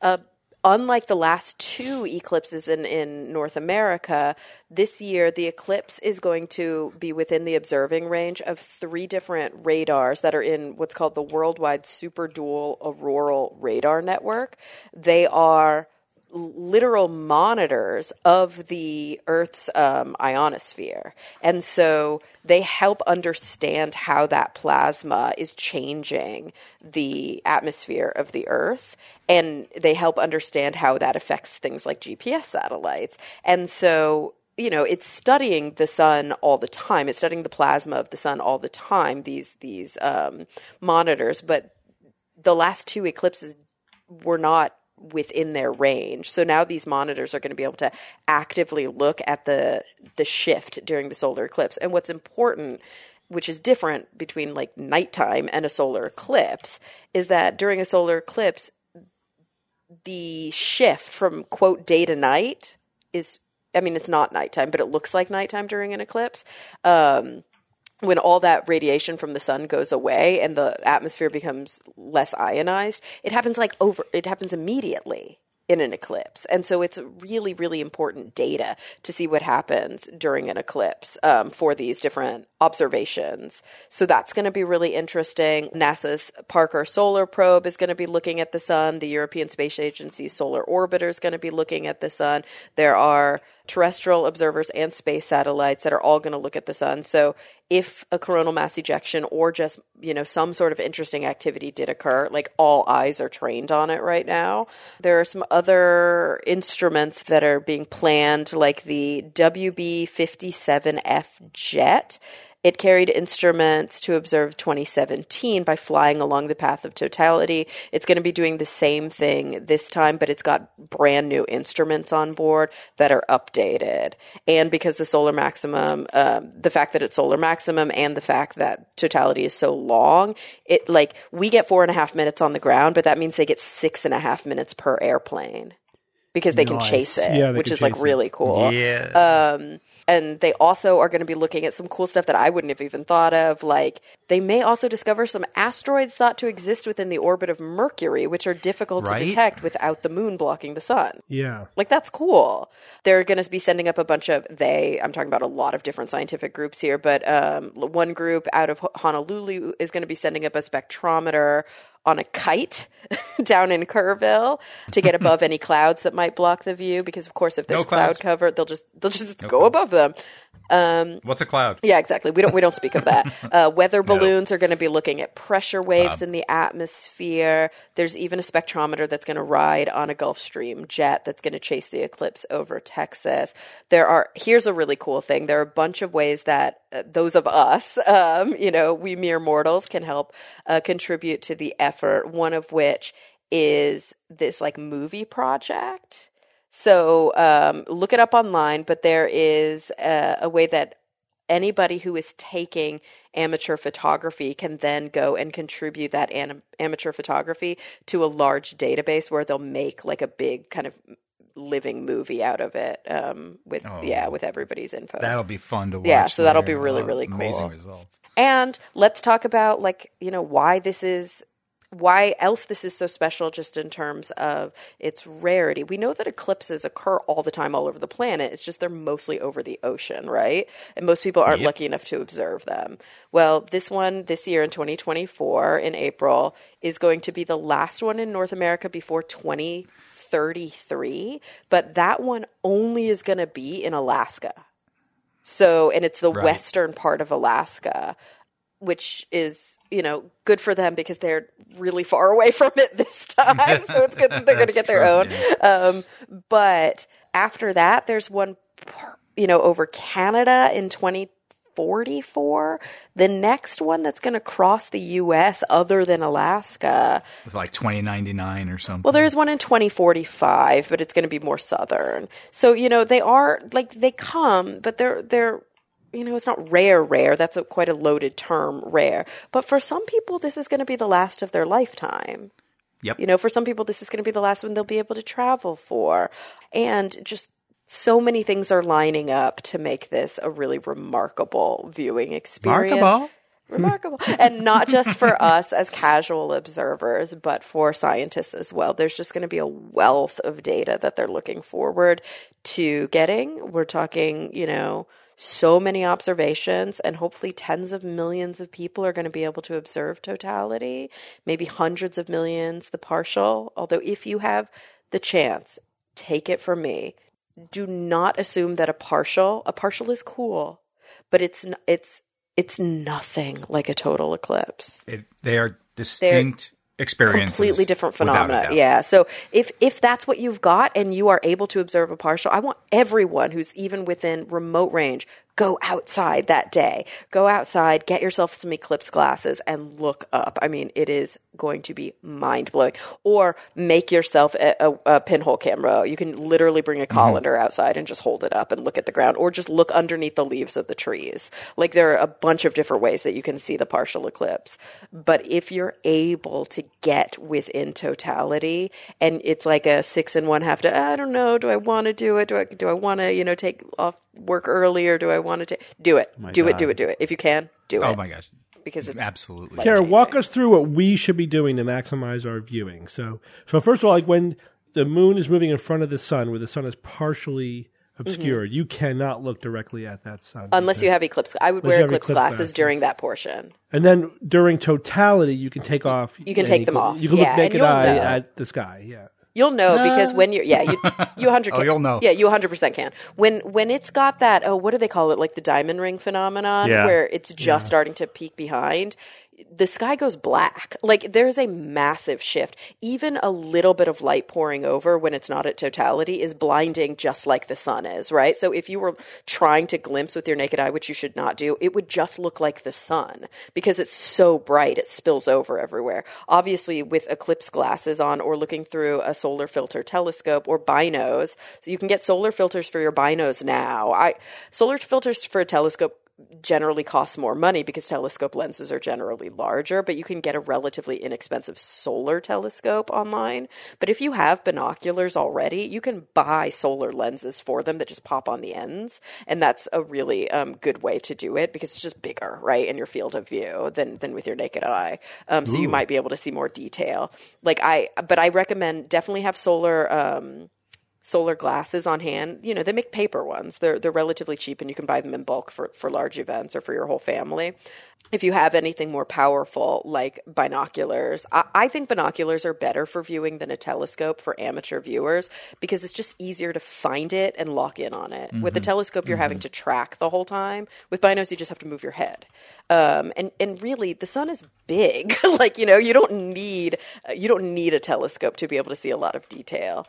unlike the last two eclipses in North America, this year the eclipse is going to be within the observing range of 3 different radars that are in what's called the Worldwide Superdual Auroral Radar Network. They are literal monitors of the Earth's ionosphere. And so they help understand how that plasma is changing the atmosphere of the Earth. And they help understand how that affects things like GPS satellites. And so, it's studying the sun all the time. It's studying the plasma of the sun all the time, these monitors. But the last 2 eclipses were not within their range. So now these monitors are going to be able to actively look at the shift during the solar eclipse. And what's important, which is different between like nighttime and a solar eclipse, is that during a solar eclipse, the shift from, quote, day to night is, it's not nighttime, but it looks like nighttime during an eclipse. When all that radiation from the sun goes away and the atmosphere becomes less ionized, it happens immediately. in an eclipse. And so it's really, really important data to see what happens during an eclipse for these different observations. So that's going to be really interesting. NASA's Parker Solar Probe is going to be looking at the sun. The European Space Agency's Solar Orbiter is going to be looking at the sun. There are terrestrial observers and space satellites that are all going to look at the sun. So if a coronal mass ejection or just, some sort of interesting activity did occur, like all eyes are trained on it right now. There are some other instruments that are being planned, like the WB-57F jet. It carried instruments to observe 2017 by flying along the path of totality. It's going to be doing the same thing this time, but it's got brand new instruments on board that are updated. And because the solar maximum, the fact that it's solar maximum and the fact that totality is so long, we get 4.5 minutes on the ground, but that means they get 6.5 minutes per airplane because they can chase it, which is really cool. Yeah. And they also are going to be looking at some cool stuff that I wouldn't have even thought of. Like, they may also discover some asteroids thought to exist within the orbit of Mercury, which are difficult to detect without the moon blocking the sun. Yeah. Like, that's cool. They're going to be sending up a bunch of, I'm talking about a lot of different scientific groups here, but one group out of Honolulu is going to be sending up a spectrometer on a kite down in Kerrville to get above any clouds that might block the view. Because, of course, if there's cloud cover, they'll just go above them. What's a cloud? Yeah, exactly. We don't speak of that. Weather balloons are going to be looking at pressure waves in the atmosphere. There's even a spectrometer that's going to ride on a Gulfstream jet that's going to chase the eclipse over Texas. Here's a really cool thing. There are a bunch of ways that those of us, we mere mortals, can help contribute to the effort. One of which is this movie project. So look it up online, but there is a way that anybody who is taking amateur photography can then go and contribute that amateur photography to a large database where they'll make a big kind of living movie out of it with everybody's info. That'll be fun to watch. Yeah, so that'll be really, really cool. Amazing results. And let's talk about why else this is so special just in terms of its rarity. We know that eclipses occur all the time all over the planet. It's just they're mostly over the ocean, right? And most people aren't lucky enough to observe them. Well, this one this year in 2024 in April is going to be the last one in North America before 2033, but that one only is going to be in Alaska. So, and it's the western part of Alaska, which is, good for them because they're really far away from it this time. So it's good that they're going to get their own. Yeah. But after that, there's one, over Canada in 2044. The next one that's going to cross the U.S. other than Alaska. It's like 2099 or something. Well, there's one in 2045, but it's going to be more southern. So, they are, they come, but they're it's not rare. That's quite a loaded term, rare. But for some people, this is going to be the last of their lifetime. Yep. For some people, this is going to be the last one they'll be able to travel for. And just so many things are lining up to make this a really remarkable viewing experience. Remarkable. And not just for us as casual observers, but for scientists as well. There's just going to be a wealth of data that they're looking forward to getting. We're talking, so many observations, and hopefully tens of millions of people are going to be able to observe totality, maybe hundreds of millions the partial. Although if you have the chance, take it from me. Do not assume that a partial is cool, but it's nothing like a total eclipse. They are distinct experiences. Completely different phenomena. Yeah. So if that's what you've got and you are able to observe a partial, I want everyone who's even within remote range, go outside that day. Go outside, get yourself some eclipse glasses and look up. I mean, it is going to be mind-blowing. Or make yourself a pinhole camera. You can literally bring a colander outside and just hold it up and look at the ground, or just look underneath the leaves of the trees. There are a bunch of different ways that you can see the partial eclipse. But if you're able to get within totality, and it's like a 6 1/2 day, I don't know, do I want to do it? Do I want to, take off work early, or do I want to do it? Do it. If you can, do it. Oh my gosh. Because it's absolutely. Kara, walk us through what we should be doing to maximize our viewing. So first of all, when the moon is moving in front of the sun, where the sun is partially obscured. You cannot look directly at that sun. Unless you have eclipse. I would wear eclipse glasses during that portion. And then during totality, you can take off. You can take them off. You can look naked eye at the sky. Yeah. You'll know because when you're, you 100. You'll know. Yeah, you 100% can. When it's got that, what do they call it? Like the diamond ring phenomenon, where it's just starting to peek behind. The sky goes black. Like there's a massive shift. Even a little bit of light pouring over when it's not at totality is blinding, just like the sun is, right? So if you were trying to glimpse with your naked eye, which you should not do, it would just look like the sun because it's so bright, it spills over everywhere. Obviously, with eclipse glasses on or looking through a solar filter telescope or binos, so you can get solar filters for your binos now. Solar filters for a telescope generally costs more money because telescope lenses are generally larger, but you can get a relatively inexpensive solar telescope online. But if you have binoculars already, you can buy solar lenses for them that just pop on the ends. And that's a really good way to do it because it's just bigger, right, in your field of view than with your naked eye. So you might be able to see more detail. But I recommend definitely have solar glasses on hand. You know, they make paper ones. They're relatively cheap and you can buy them in bulk for large events or for your whole family. If you have anything more powerful like binoculars, I think binoculars are better for viewing than a telescope for amateur viewers because it's just easier to find it and lock in on it. With the telescope, you're having to track the whole time. With binos, you just have to move your head. And really, the sun is big. Like, you know, you don't need a telescope to be able to see a lot of detail.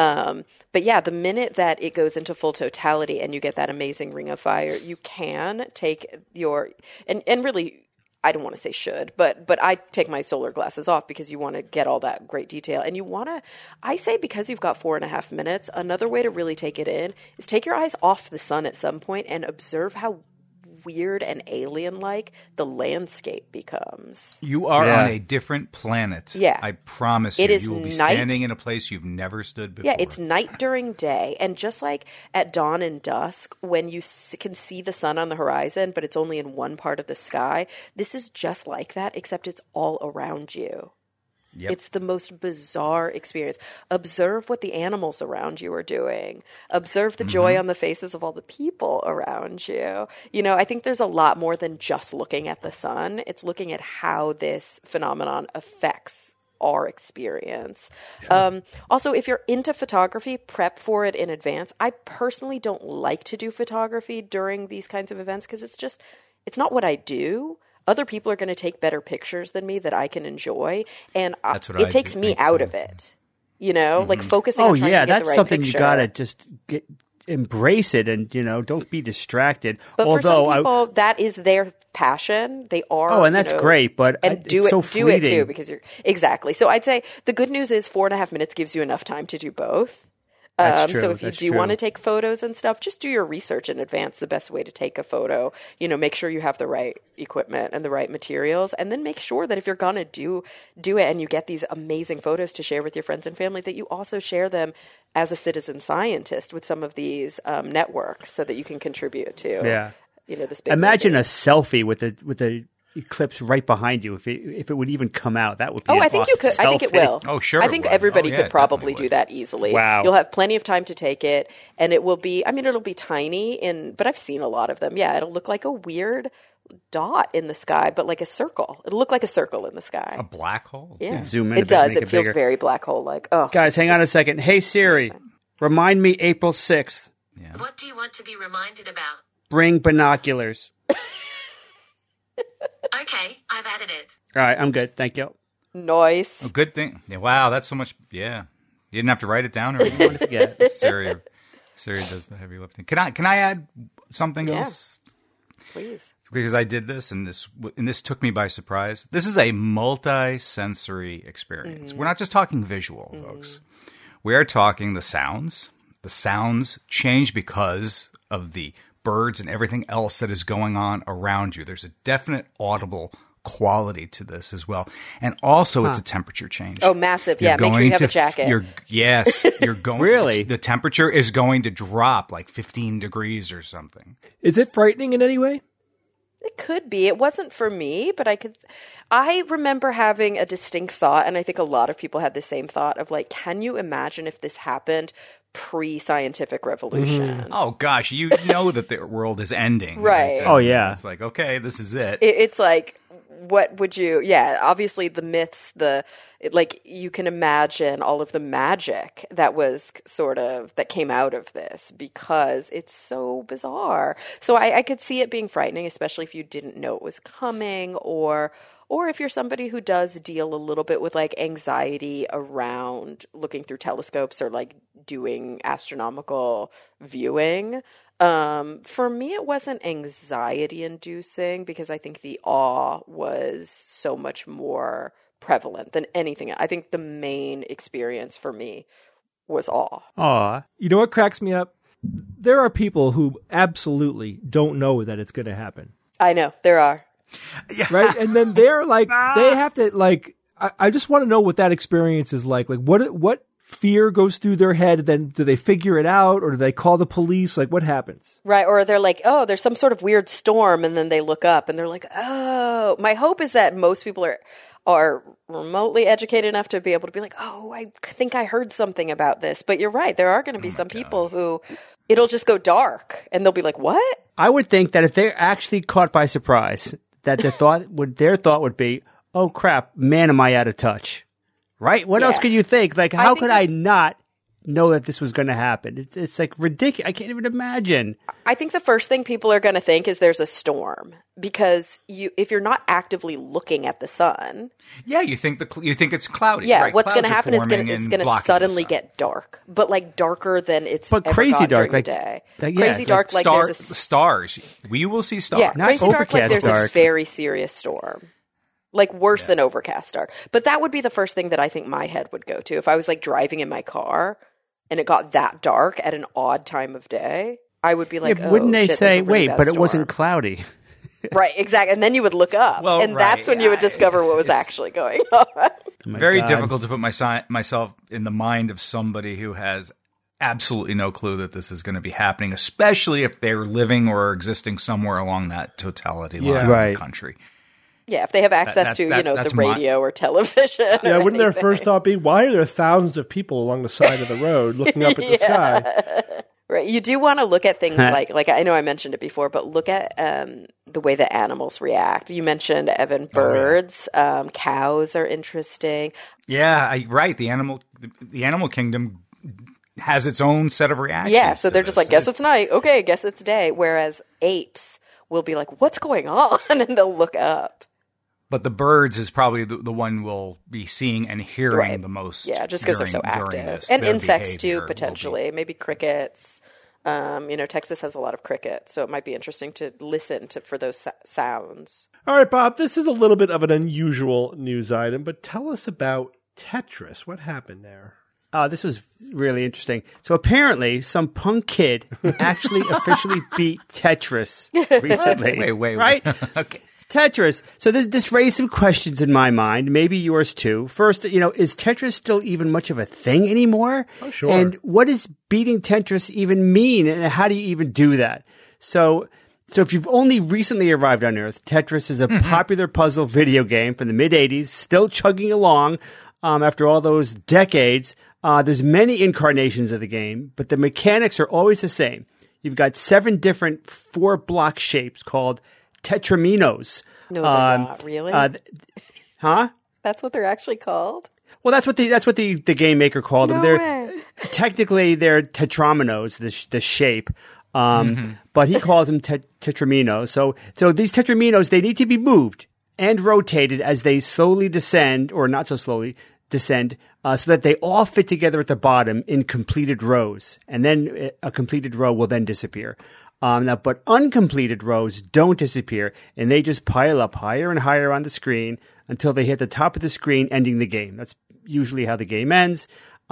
But yeah, the minute that it goes into full totality and you get that amazing ring of fire, you can take your, and really, I don't want to say should, but I take my solar glasses off because you want to get all that great detail. And you want to, I say because you've got 4.5 minutes, another way to really take it in is take your eyes off the sun at some point and observe how weird and alien-like the landscape becomes. You are on a different planet. Yeah. I promise you. You will be standing in a place you've never stood before. Yeah, it's night during day. And just like at dawn and dusk, when you can see the sun on the horizon, but it's only in one part of the sky, this is just like that, except it's all around you. Yep. It's the most bizarre experience. Observe what the animals around you are doing. Observe the joy on the faces of all the people around you. You know, I think there's a lot more than just looking at the sun. It's looking at how this phenomenon affects our experience. Yeah. Also, if you're into photography, prep for it in advance. I personally don't like to do photography during these kinds of events because it's not what I do. Other people are going to take better pictures than me that I can enjoy, and it takes me out of it. You know, like focusing on trying to get the right picture. Oh, yeah, that's something you got to just embrace it and, you know, don't be distracted. But for some people, that is their passion. They are. Oh, and that's great, but do it too because you're exactly. So I'd say the good news is 4.5 minutes gives you enough time to do both. That's true. So if you do want to take photos and stuff, just do your research in advance. The best way to take a photo, you know, make sure you have the right equipment and the right materials, and then make sure that if you're going to do it and you get these amazing photos to share with your friends and family, that you also share them as a citizen scientist with some of these networks so that you can contribute to, you know, this big Imagine a selfie with the eclipse right behind you. If it would even come out, that would be I think you could. Selfie. I think it will. Oh, sure. I think everybody could probably do that easily. Wow. You'll have plenty of time to take it, and it will be. I mean, it'll be tiny, but I've seen a lot of them. Yeah, it'll look like a weird dot in the sky, but like a circle. It'll look like a circle in the sky. A black hole. Yeah, zoom in. It does. It feels very black hole like. Oh, guys, hang on a second. Hey Siri, remind me April 6th. Yeah. What do you want to be reminded about? Bring binoculars. Okay, I've added it. All right, I'm good. Thank you. Nice. A good thing. Yeah, wow, that's so much. Yeah. You didn't have to write it down or anything? Yeah. Siri does the heavy lifting. Can I add something else? Please. Because I did this, and this took me by surprise. This is a multi-sensory experience. Mm-hmm. We're not just talking visual, folks. We are talking the sounds. The sounds change because of the birds and everything else that is going on around you. There's a definite audible quality to this as well. And also it's a temperature change. Oh, massive. Make sure you have a jacket. You're going Really? The temperature is going to drop like 15 degrees or something. Is it frightening in any way? It could be. It wasn't for me, but I remember having a distinct thought, and I think a lot of people had the same thought of like, can you imagine if this happened pre-scientific revolution? Mm-hmm. Oh gosh, you know that the world is ending. Right. Oh yeah. It's like, okay, this is it. It's like, what would you, obviously the myths, you can imagine all of the magic that was that came out of this because it's so bizarre. So I could see it being frightening, especially if you didn't know it was coming or if you're somebody who does deal a little bit with like anxiety around looking through telescopes or like doing astronomical viewing. For me, it wasn't anxiety inducing because I think the awe was so much more prevalent than anything. I think the main experience for me was awe. Awe. You know what cracks me up? There are people who absolutely don't know that it's going to happen. I know, there are. Yeah. Right? And then they're like, they have to like, I just want to know what that experience is like. Like what fear goes through their head, then do they figure it out or do they call the police? Like what happens? Right. Or they're like, oh, there's some sort of weird storm. And then they look up and they're like, oh, my hope is that most people are remotely educated enough to be able to be like, oh, I think I heard something about this. But you're right. There are going to be some people who it'll just go dark and they'll be like, what? I would think that if they're actually caught by surprise, that their thought would be, oh crap, man, am I out of touch? Right? What else could you think? Like, how could I not know that this was going to happen? It's like ridiculous. I can't even imagine. I think the first thing people are going to think is there's a storm because if you're not actively looking at the sun, you think it's cloudy. Yeah, right? what's going to happen is it's going to suddenly get dark, but like darker than it's ever crazy dark, during the day. Crazy dark, like there's stars. We will see stars. Yeah, crazy dark, like there's a very serious storm. Like worse than overcast dark. But that would be the first thing that I think my head would go to. If I was like driving in my car and it got that dark at an odd time of day, I would be like, wouldn't they say, wait, but it wasn't cloudy? Right, exactly. And then you would look up. Well, and that's when you would discover what was actually going on. Very difficult to put myself in the mind of somebody who has absolutely no clue that this is going to be happening, especially if they're living or existing somewhere along that totality line of the country. Yeah, if they have access to, the radio or television. Yeah, wouldn't their first thought be, why are there thousands of people along the side of the road looking up at the sky? Right. You do want to look at things like I know I mentioned it before, but look at the way that animals react. You mentioned, Evan, birds. Cows are interesting. Yeah, right. The animal kingdom has its own set of reactions. Yeah, so they're just like, guess it's night. Okay, guess it's day. Whereas apes will be like, what's going on? And they'll look up. But the birds is probably the one we'll be seeing and hearing the most. Yeah, just because they're so active. And insects too, potentially. Maybe crickets. Texas has a lot of crickets, so it might be interesting to listen for those sounds. All right, Bob, this is a little bit of an unusual news item, but tell us about Tetris. What happened there? This was really interesting. So apparently, some punk kid actually officially beat Tetris recently. Wait. Right? Okay. Tetris. So this raised some questions in my mind, maybe yours too. First, is Tetris still even much of a thing anymore? Oh, sure. And what does beating Tetris even mean, and how do you even do that? So if you've only recently arrived on Earth, Tetris is a popular puzzle video game from the mid-'80s, still chugging along after all those decades. There's many incarnations of the game, but the mechanics are always the same. You've got 7 different 4-block shapes called tetraminos. No, they're not. Really? Huh? That's what they're actually called? Well, that's what the game maker called them. Technically, they're tetraminos, the shape. But he calls them tetraminos. So these tetraminos, they need to be moved and rotated as they slowly descend, or not so slowly descend, so that they all fit together at the bottom in completed rows. And then a completed row will then disappear. But uncompleted rows don't disappear, and they just pile up higher and higher on the screen until they hit the top of the screen, ending the game. That's usually how the game ends.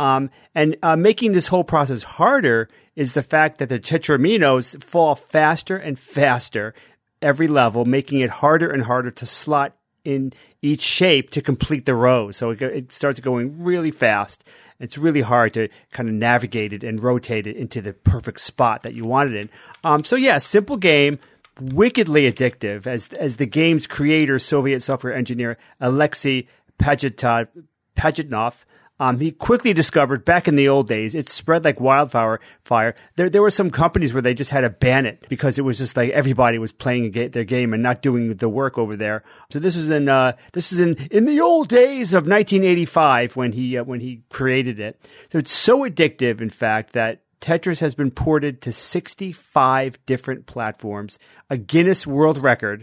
Making this whole process harder is the fact that the tetraminos fall faster and faster every level, making it harder and harder to slot in each shape to complete the row. So it starts going really fast. It's really hard to kind of navigate it and rotate it into the perfect spot that you want it in. Simple game, wickedly addictive, as the game's creator, Soviet software engineer Alexei Pajitnov, he quickly discovered back in the old days, it spread like wildfire. There were some companies where they just had to ban it because it was just like everybody was playing their game and not doing the work over there. So this was in the old days of 1985 when he created it. So it's so addictive, in fact, that Tetris has been ported to 65 different platforms, a Guinness World Record.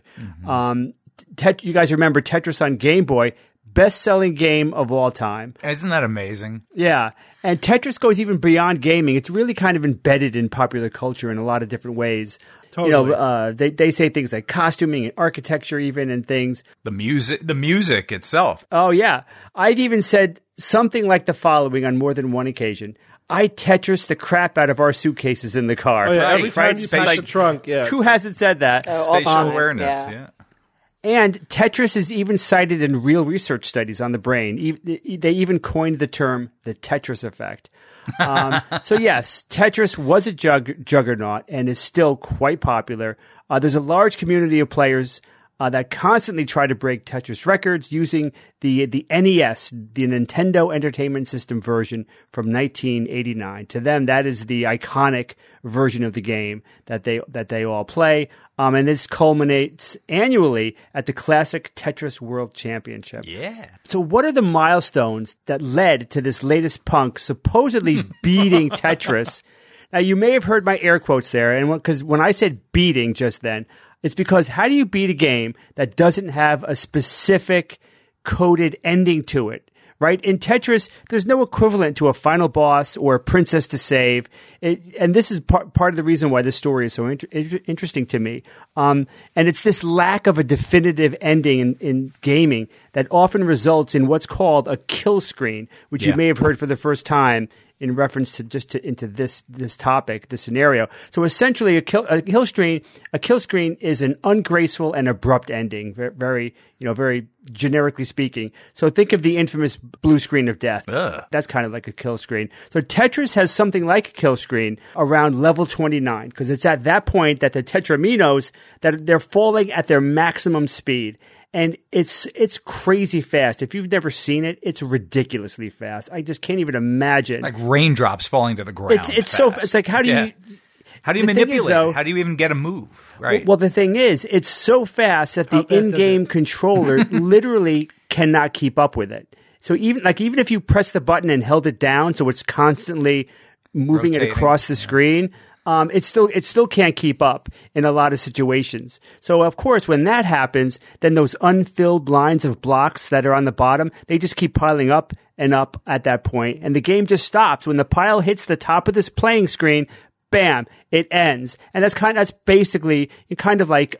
Mm-hmm. You guys remember Tetris on Game Boy? Best-selling game of all time. Isn't that amazing? Yeah. And Tetris goes even beyond gaming. It's really kind of embedded in popular culture in a lot of different ways. Totally. You know, they say things like costuming and architecture even and things. The music itself. Oh, yeah. I've even said something like the following on more than one occasion. I Tetris the crap out of our suitcases in the car. Oh, yeah. Every time you pack the trunk, yeah. Who hasn't said that? Spatial awareness, yeah. And Tetris is even cited in real research studies on the brain. They even coined the term the Tetris effect. So yes, Tetris was a juggernaut and is still quite popular. There's a large community of players that constantly try to break Tetris records using the NES, the Nintendo Entertainment System version from 1989. To them, that is the iconic version of the game that they all play. And this culminates annually at the Classic Tetris World Championship. Yeah. So what are the milestones that led to this latest punk supposedly beating Tetris? Now, you may have heard my air quotes there, and because when I said beating just then, it's because how do you beat a game that doesn't have a specific coded ending to it? Right? In Tetris, there's no equivalent to a final boss or a princess to save. And this is part of the reason why this story is so interesting to me. And it's this lack of a definitive ending in gaming that often results in what's called a kill screen, which you may have heard for the first time in reference to into this topic, this scenario. So essentially, a kill screen is an ungraceful and abrupt ending, very generically speaking. So think of the infamous blue screen of death. Ugh. That's kind of like a kill screen. So Tetris has something like a kill screen around level 29 because it's at that point that the Tetraminos that they're falling at their maximum speed. And it's crazy fast. If you've never seen it, it's ridiculously fast. I just can't even imagine. Like raindrops falling to the ground. It's like how do you manipulate? How do you even get a move? Right. Well, the thing is, it's so fast that the in-game controller literally cannot keep up with it. So even if you press the button and held it down, so it's constantly moving it across the screen. It still can't keep up in a lot of situations. So of course, when that happens, then those unfilled lines of blocks that are on the bottom, they just keep piling up and up at that point, and the game just stops when the pile hits the top of this playing screen. Bam! It ends, and that's basically kind of like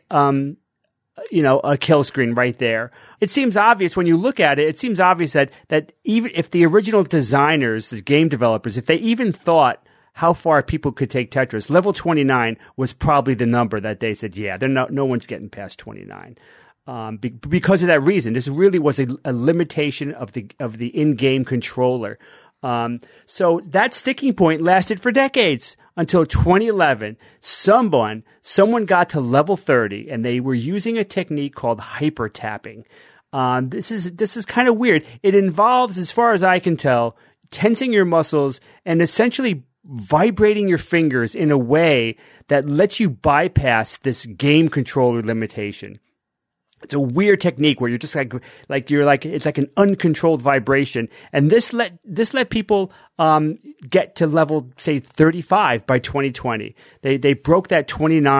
a kill screen right there. It seems obvious when you look at it. It seems obvious that even if the original designers, the game developers, if they even thought how far people could take Tetris, level 29 was probably the number that they said, yeah, no one's getting past 29. Because of that reason, this really was a limitation of the in-game controller. So that sticking point lasted for decades until 2011. Someone got to level 30, and they were using a technique called hyper tapping. This is kind of weird. It involves, as far as I can tell, tensing your muscles and essentially vibrating your fingers in a way that lets you bypass this game controller limitation. It's a weird technique where you're just it's like an uncontrolled vibration, and this let people get to level, say, 35 by 2020. They broke that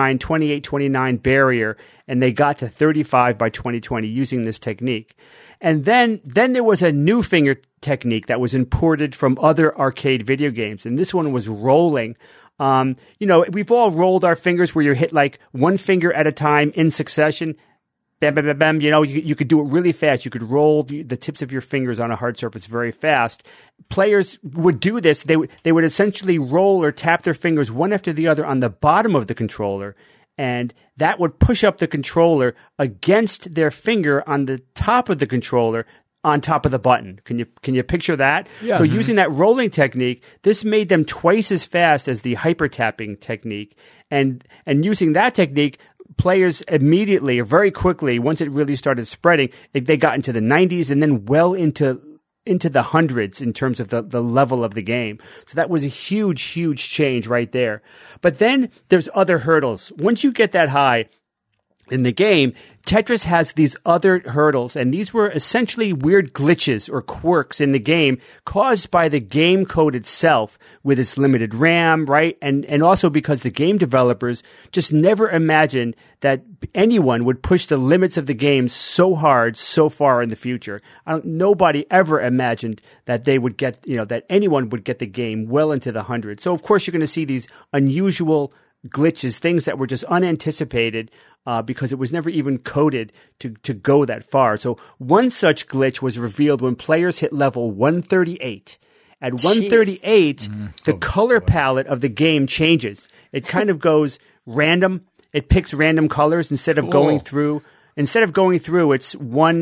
29 barrier, and they got to 35 by 2020 using this technique. And then there was a new finger technique that was imported from other arcade video games, and this one was rolling. We've all rolled our fingers where you hit like one finger at a time in succession. Bam, bam, bam, bam. You could do it really fast. You could roll the tips of your fingers on a hard surface very fast. Players would do this. They would essentially roll or tap their fingers one after the other on the bottom of the controller, and that would push up the controller against their finger on the top of the controller on top of the button. Can you picture that? Yeah. So using that rolling technique, this made them twice as fast as the hyper tapping technique. And using that technique, players immediately or very quickly, once it really started spreading, they got into the 90s and then well into the hundreds in terms of the level of the game. So that was a huge, huge change right there. But then there's other hurdles. Once you get that high in the game, Tetris has these other hurdles, and these were essentially weird glitches or quirks in the game caused by the game code itself with its limited RAM, right? And also because the game developers just never imagined that anyone would push the limits of the game so hard, so far in the future. Nobody ever imagined that they would get, that anyone would get the game well into the hundreds. So of course you're going to see these unusual glitches, things that were just unanticipated because it was never even coded to go that far. So one such glitch was revealed when players hit level 138. At 138, the color palette of the game changes. It kind of goes random. It picks random colors instead of going through. Instead of going through, it's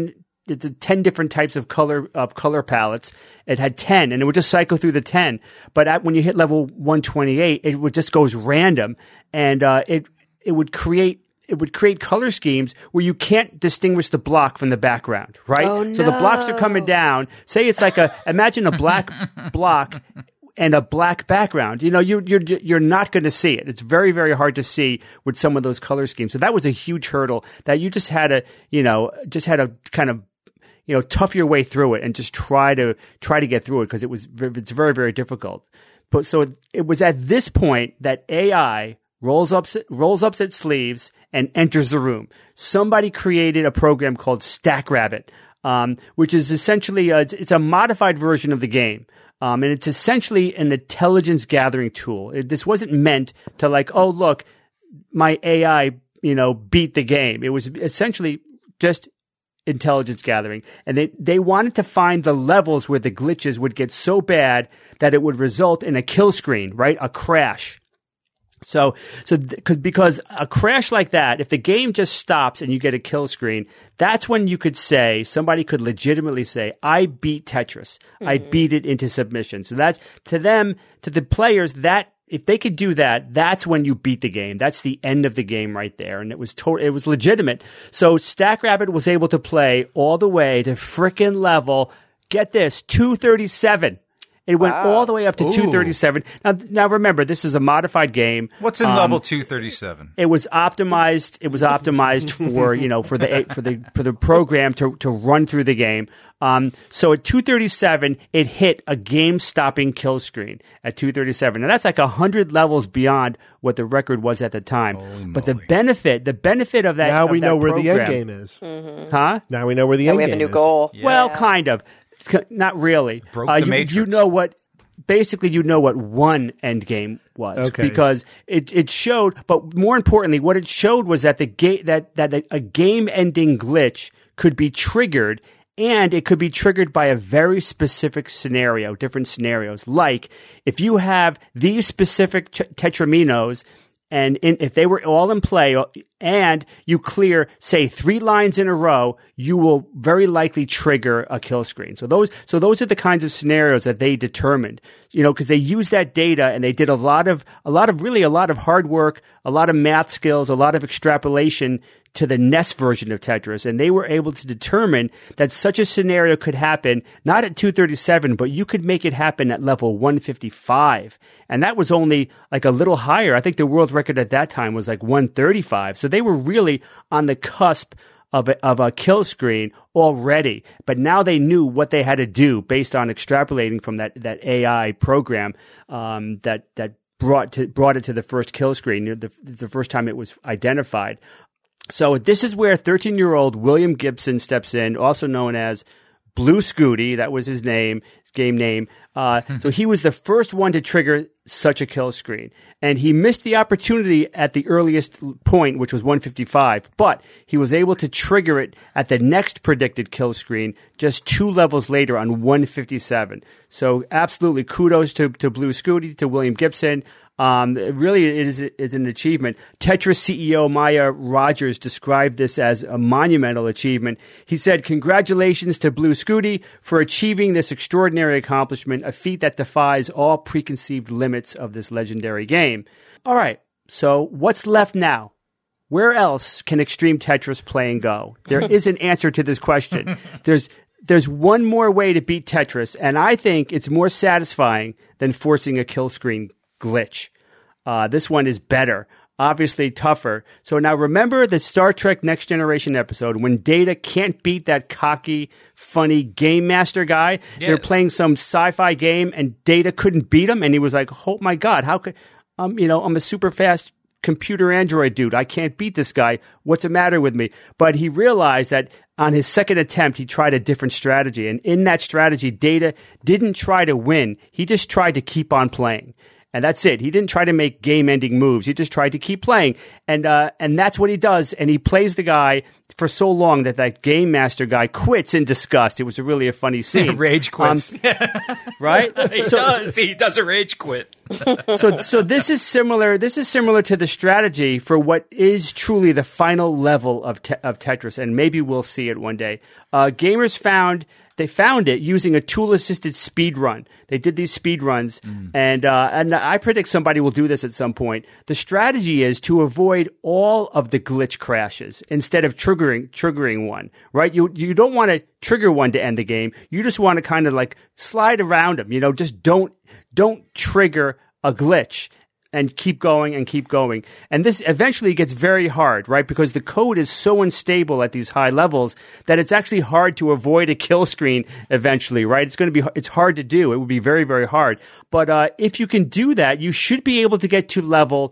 10 different types of color palettes. It had 10, and it would just cycle through the 10. But when you hit level 128, it would just goes random, and it would create color schemes where you can't distinguish the block from the background, right? Oh, no. So the blocks are coming down. Say it's like imagine a black block and a black background. You're not going to see it. It's very, very hard to see with some of those color schemes. So that was a huge hurdle that you just had to kind of tough your way through it and just try to get through it because it's very, very difficult. But so it was at this point that AI rolls up its sleeves and enters the room. Somebody created a program called StackRabbit, which is essentially it's a modified version of the game. And it's essentially an intelligence gathering tool. This wasn't meant to oh, look, my AI, beat the game. It was essentially just intelligence gathering. And they wanted to find the levels where the glitches would get so bad that it would result in a kill screen, right? A crash. Because a crash like that, if the game just stops and you get a kill screen, that's when you could say, somebody could legitimately say, I beat Tetris. I beat it into submission. So that's, to the players, that if they could do that, that's when you beat the game. That's the end of the game right there. And it was legitimate. So StackRabbit was able to play all the way to frickin' level, get this, 237. It went all the way up to 237. Now remember, this is a modified game. What's in level 237? It was optimized. It was optimized for the program to run through the game. So at 237, it hit a game-stopping kill screen at 237. Now that's like 100 levels beyond what the record was at the time. But the benefit of that now we know where program, the end game is. Huh? Now we know where the end game is. We have a new goal. Yeah. Well, kind of. Not really. Broke the Matrix. You know what one end game was, because it showed. But more importantly, what it showed was that that a game ending glitch could be triggered, and it could be triggered by a very specific scenario, different scenarios. Like if you have these specific tetraminos, and if they were all in play and you clear, say, 3 lines in a row, you will very likely trigger a kill screen. So those are the kinds of scenarios that they determined, because they used that data and they did a lot of hard work, a lot of math skills, a lot of extrapolation to the NES version of Tetris, and they were able to determine that such a scenario could happen not at 237, but you could make it happen at level 155, and that was only like a little higher. I think the world record at that time was like 135, so they were really on the cusp of a kill screen already. But now they knew what they had to do based on extrapolating from that AI program that brought it to the first kill screen, the first time it was identified. So this is where 13-year-old William Gibson steps in, also known as Blue Scooty. That was his game name. So he was the first one to trigger such a kill screen. And he missed the opportunity at the earliest point, which was 155. But he was able to trigger it at the next predicted kill screen just 2 levels later on 157. So absolutely kudos to Blue Scooty, to William Gibson. Really, it is an achievement. Tetris CEO Maya Rogers described this as a monumental achievement. He said, "Congratulations to Blue Scooty for achieving this extraordinary accomplishment, a feat that defies all preconceived limits of this legendary game." All right, so what's left now? where else can Extreme Tetris playing go? There is an answer to this question. There's one more way to beat Tetris, and I think it's more satisfying than forcing a kill screen glitch. This one is better. Obviously tougher. So now remember the Star Trek Next Generation episode when Data can't beat that cocky, funny game master guy? Yes. They're playing some sci-fi game and Data couldn't beat him, and he was like, oh my God, how could, I'm a super fast computer android dude. I can't beat this guy. What's the matter with me? But he realized that on his second attempt, he tried a different strategy. And in that strategy, Data didn't try to win. He just tried to keep on playing. And that's it. He didn't try to make game-ending moves. He just tried to keep playing. And that's what he does. And he plays the guy for so long that game master guy quits in disgust. It was really a funny scene. Rage quits. Right? He does a rage quit. So this is similar. This is similar to the strategy for what is truly the final level of Tetris. And maybe we'll see it one day. Gamers found it using a tool-assisted speed run. They did these speed runs, and I predict somebody will do this at some point. The strategy is to avoid all of the glitch crashes instead of triggering one, right? You don't want to trigger one to end the game. You just want to kind of like slide around them. Just don't trigger a glitch. And keep going and keep going. And this eventually gets very hard, right? Because the code is so unstable at these high levels that it's actually hard to avoid a kill screen eventually, right? It's hard to do. It would be very, very hard. But if you can do that, you should be able to get to level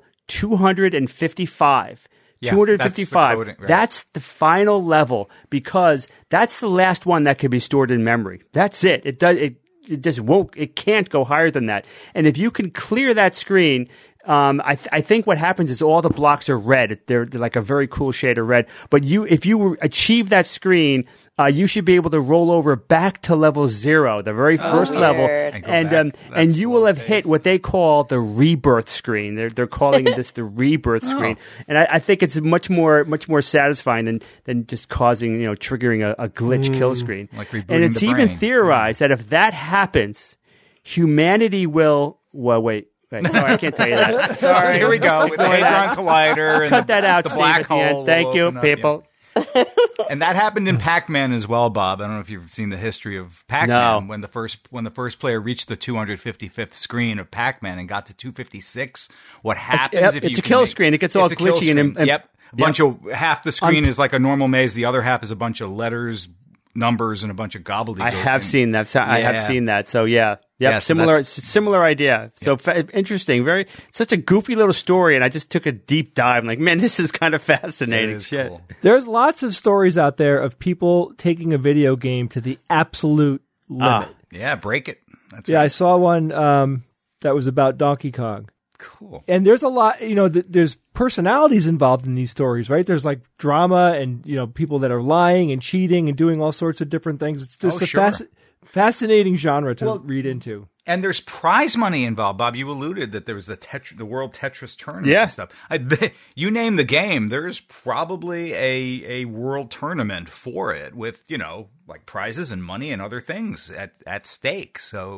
255. Yeah, 255. Right. That's the final level because that's the last one that can be stored in memory. That's it. It just won't. It can't go higher than that. And if you can clear that screen, I think what happens is all the blocks are red. They're like a very cool shade of red. But if you achieve that screen, you should be able to roll over back to level 0, the very first level, and you will have hit what they call the rebirth screen. They're calling this the rebirth screen, and I think it's much more satisfying than just causing triggering a glitch kill screen. Like rebooting and it's the even brain. Theorized that if that happens, humanity will. Well, wait. Sorry, I can't tell you that. Sorry. Here we go with the Hadron Collider. And Cut that out, the Steve, black at the end. hole. Thank you, people. And that happened in Pac-Man as well, Bob. I don't know if you've seen the history of Pac-Man. No. When the first player reached the 255th screen of Pac-Man and got to 256, what happens if it's a kill screen. It gets all glitchy and yep. Bunch of half the screen is like a normal maze. The other half is a bunch of letters, numbers, and a bunch of gobbledygook. I have seen that. I have seen that. So yeah. Yep, yeah, so similar idea. So interesting. Such a goofy little story, and I just took a deep dive. I'm like, man, this is kind of fascinating. Shit. Cool. There's lots of stories out there of people taking a video game to the absolute limit. Yeah, break it. That's right. I saw one that was about Donkey Kong. Cool. And there's a lot, there's personalities involved in these stories, right? There's like drama and, people that are lying and cheating and doing all sorts of different things. It's just fascinating genre to read into. And there's prize money involved. Bob, you alluded that there was the World Tetris Tournament and stuff. You name the game, there's probably a world tournament for it with, like prizes and money and other things at stake. So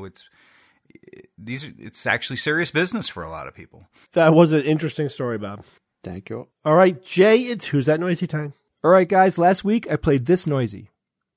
it's actually serious business for a lot of people. That was an interesting story, Bob. Thank you. All right, Jay, it's Who's That Noisy time. All right, guys, last week I played This Noisy.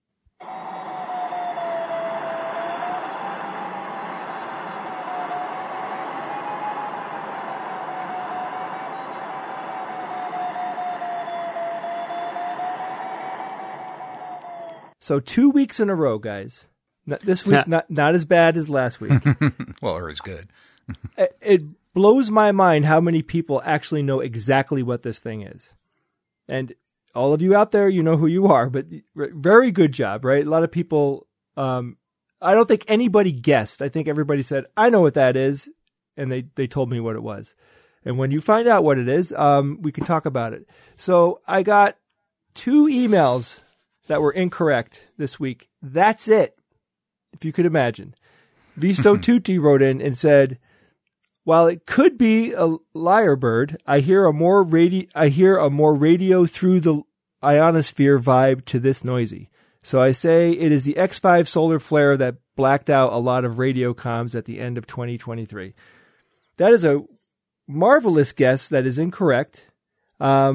So 2 weeks in a row, guys. This week, not as bad as last week. Well, or as good. It blows my mind how many people actually know exactly what this thing is. And all of you out there, you know who you are, but very good job, right? A lot of people, I don't think anybody guessed. I think everybody said, I know what that is. And they told me what it was. And when you find out what it is, we can talk about it. So I got 2 emails that were incorrect this week. That's it. If you could imagine. Visto Tutti wrote in and said, while it could be a lyrebird, I hear a more radio through the ionosphere vibe to This Noisy. So I say it is the X5 solar flare that blacked out a lot of radio comms at the end of 2023. That is a marvelous guess that is incorrect.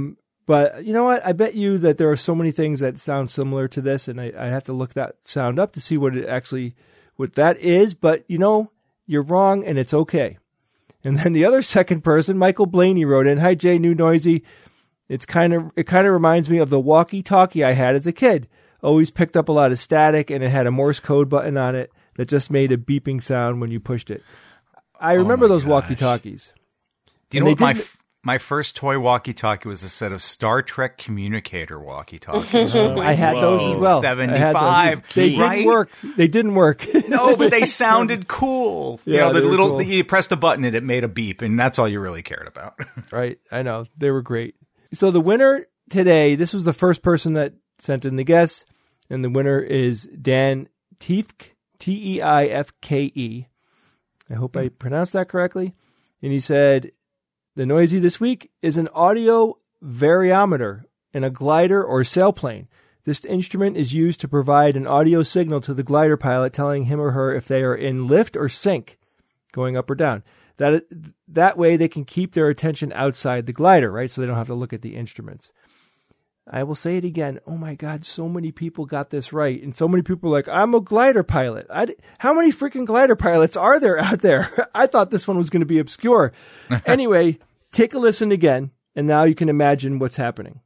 But you know what? I bet you that there are so many things that sound similar to this, and I have to look that sound up to see what that is. But you're wrong, and it's okay. And then the other second person, Michael Blaney, wrote in, "Hi Jay, new noisy. It kind of reminds me of the walkie-talkie I had as a kid. Always picked up a lot of static, and it had a Morse code button on it that just made a beeping sound when you pushed it. I remember those walkie-talkies. Do you know what my first toy walkie-talkie was a set of Star Trek communicator walkie-talkies. I had those as well. 75. They didn't work. They didn't work. No, but they sounded cool. Yeah, the little cool. you pressed a button and it made a beep, and that's all you really cared about. Right. I know. They were great. So the winner today, this was the first person that sent in the guess, and the winner is Dan Teifke, Teifke. I hope I pronounced that correctly. And he said, the noisy this week is an audio variometer in a glider or sailplane. This instrument is used to provide an audio signal to the glider pilot telling him or her if they are in lift or sink, going up or down. That way they can keep their attention outside the glider, right? So they don't have to look at the instruments. I will say it again. Oh my God, so many people got this right. And so many people are like, I'm a glider pilot. How many freaking glider pilots are there out there? I thought this one was going to be obscure. Anyway, take a listen again, and now you can imagine what's happening.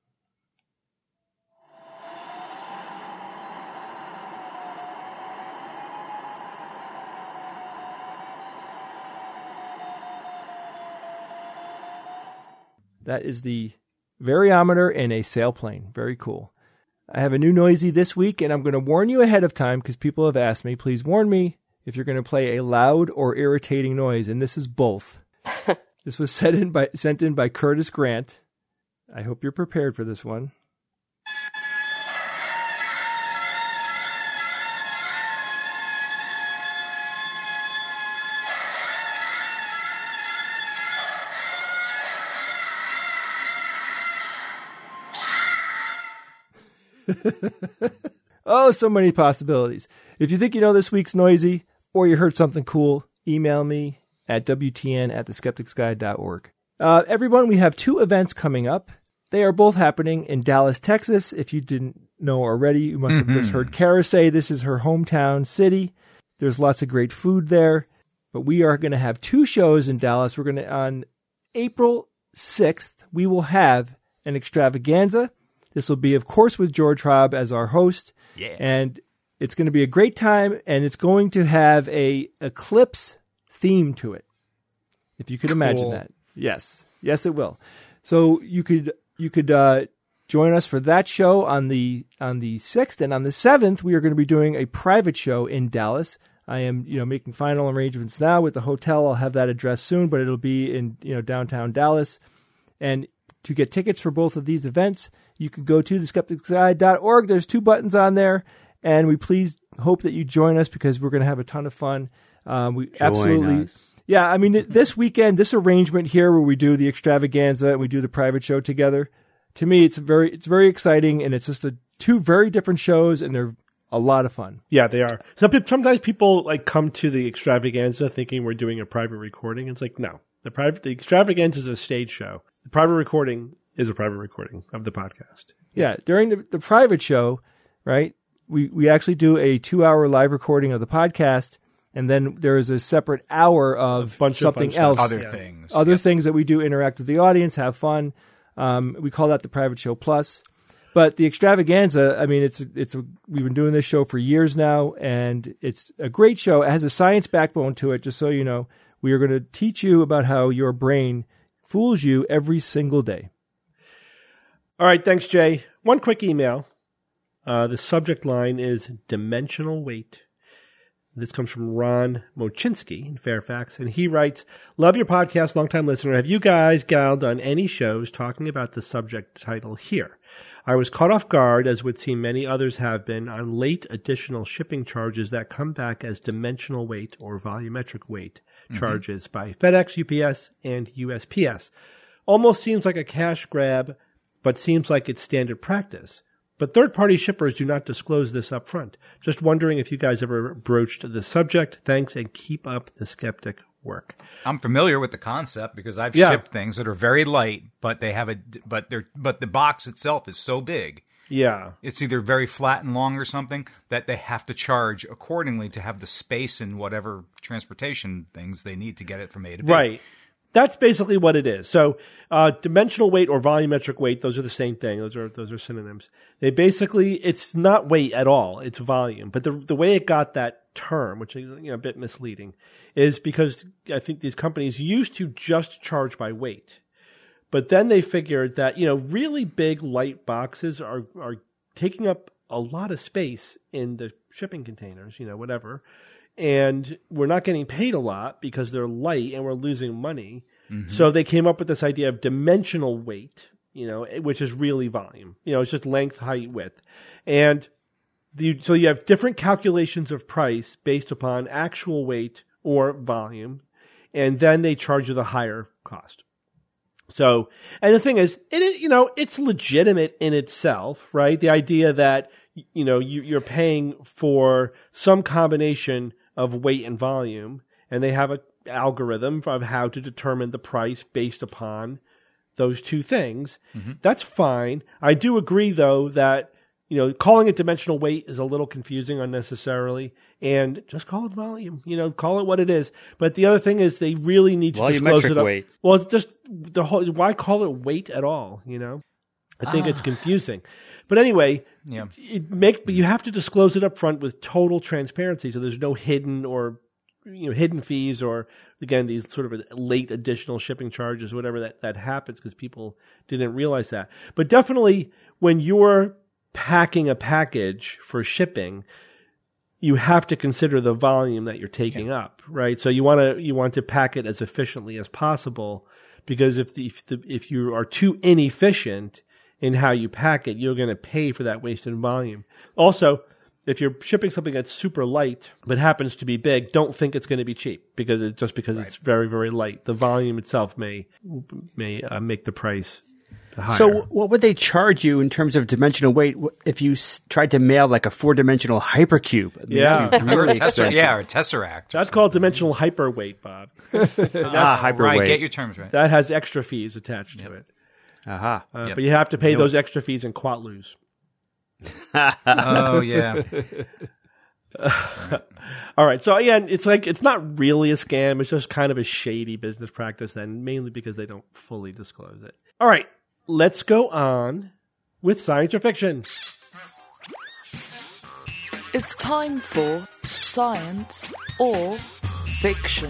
That is the variometer in a sailplane. Very cool. I have a new noisy this week, and I'm going to warn you ahead of time because people have asked me, please warn me if you're going to play a loud or irritating noise, and this is both. This was sent in by Curtis Grant. I hope you're prepared for this one. Oh, so many possibilities. If you think you know this week's noisy or you heard something cool, email me at wtn@theskepticsguide.org. Everyone, we have 2 events coming up. They are both happening in Dallas, Texas. If you didn't know already, you must have just heard Kara say this is her hometown city. There's lots of great food there. But we are going to have 2 shows in Dallas. We're going to, on April 6th, we will have an extravaganza. This will be, of course, with George Hrab as our host. Yeah. And it's going to be a great time, and it's going to have a eclipse theme to it. If you could imagine that. Yes. Yes, it will. So you could join us for that show on the 6th, and on the 7th, we are going to be doing a private show in Dallas. I am, making final arrangements now with the hotel. I'll have that address soon, but it'll be in, downtown Dallas. And to get tickets for both of these events, you can go to theskepticsguide.org. There's 2 buttons on there, and we please hope that you join us because we're going to have a ton of fun. Yeah, I mean, this weekend, this arrangement here where we do the extravaganza and we do the private show together, to me, it's very exciting, and it's just 2 very different shows, and they're a lot of fun. Yeah, they are. Sometimes people come to the extravaganza thinking we're doing a private recording. It's like, no, the extravaganza is a stage show. The private recording is a private recording of the podcast. Yeah, during the private show, right, we actually do a 2-hour live recording of the podcast, and then there is a separate hour of something else. Other things that we do, interact with the audience, have fun. We call that the Private Show Plus. But the extravaganza, I mean, we've been doing this show for years now, and it's a great show. It has a science backbone to it, just so you know. We are going to teach you about how your brain fools you every single day. All right, thanks, Jay. One quick email. The subject line is dimensional weight. This comes from Ron Mochinsky in Fairfax, and he writes, love your podcast, longtime listener. Have you guys done any shows talking about the subject title here? I was caught off guard, as would seem many others have been, on late additional shipping charges that come back as dimensional weight or volumetric weight charges by FedEx, UPS, and USPS. Almost seems like a cash grab, but seems like it's standard practice. But third-party shippers do not disclose this up front. Just wondering if you guys ever broached the subject. Thanks, and keep up the skeptic work. I'm familiar with the concept because I've shipped things that are very light, but they have but the box itself is so big. Yeah. It's either very flat and long or something that they have to charge accordingly to have the space and whatever transportation things they need to get it from A to B. Right. That's basically what it is. So dimensional weight or volumetric weight, those are the same thing. Those are synonyms. They basically, it's not weight at all. It's volume. But the way it got that term, which is a bit misleading, is because I think these companies used to just charge by weight. But then they figured that, really big light boxes are taking up a lot of space in the shipping containers, whatever. And we're not getting paid a lot because they're light and we're losing money. Mm-hmm. So they came up with this idea of dimensional weight, which is really volume. It's just length, height, width. And so you have different calculations of price based upon actual weight or volume. And then they charge you the higher cost. So, and the thing is, it's legitimate in itself, right? The idea that, you're paying for some combination of weight and volume, and they have an algorithm of how to determine the price based upon those two things. Mm-hmm. That's fine. I do agree, though, that, calling it dimensional weight is a little confusing unnecessarily, and just call it volume. Call it what it is. But the other thing is they really need to disclose it up. Weight. Well, it's just why call it weight at all, I think it's confusing. But anyway, but you have to disclose it up front with total transparency, so there's no hidden or hidden fees or, again, these sort of late additional shipping charges, whatever that happens because people didn't realize that. But definitely when you're packing a package for shipping, you have to consider the volume that you're taking up, right? So you want to pack it as efficiently as possible, because if you are too inefficient in how you pack it, you're going to pay for that wasted volume. Also, if you're shipping something that's super light but happens to be big, don't think it's going to be cheap because it's very, very light. The volume itself may make the price higher. So what would they charge you in terms of dimensional weight if you tried to mail like a 4-dimensional hypercube? Or a tesseract. That's called dimensional hyperweight, Bob. Hyperweight. Right, get your terms right. That has extra fees attached to it. Aha. But you have to pay those extra fees in quatlus. Oh, yeah. All right. So, again, it's not really a scam. It's just kind of a shady business practice then, mainly because they don't fully disclose it. All right. Let's go on with science or fiction. It's time for science or fiction.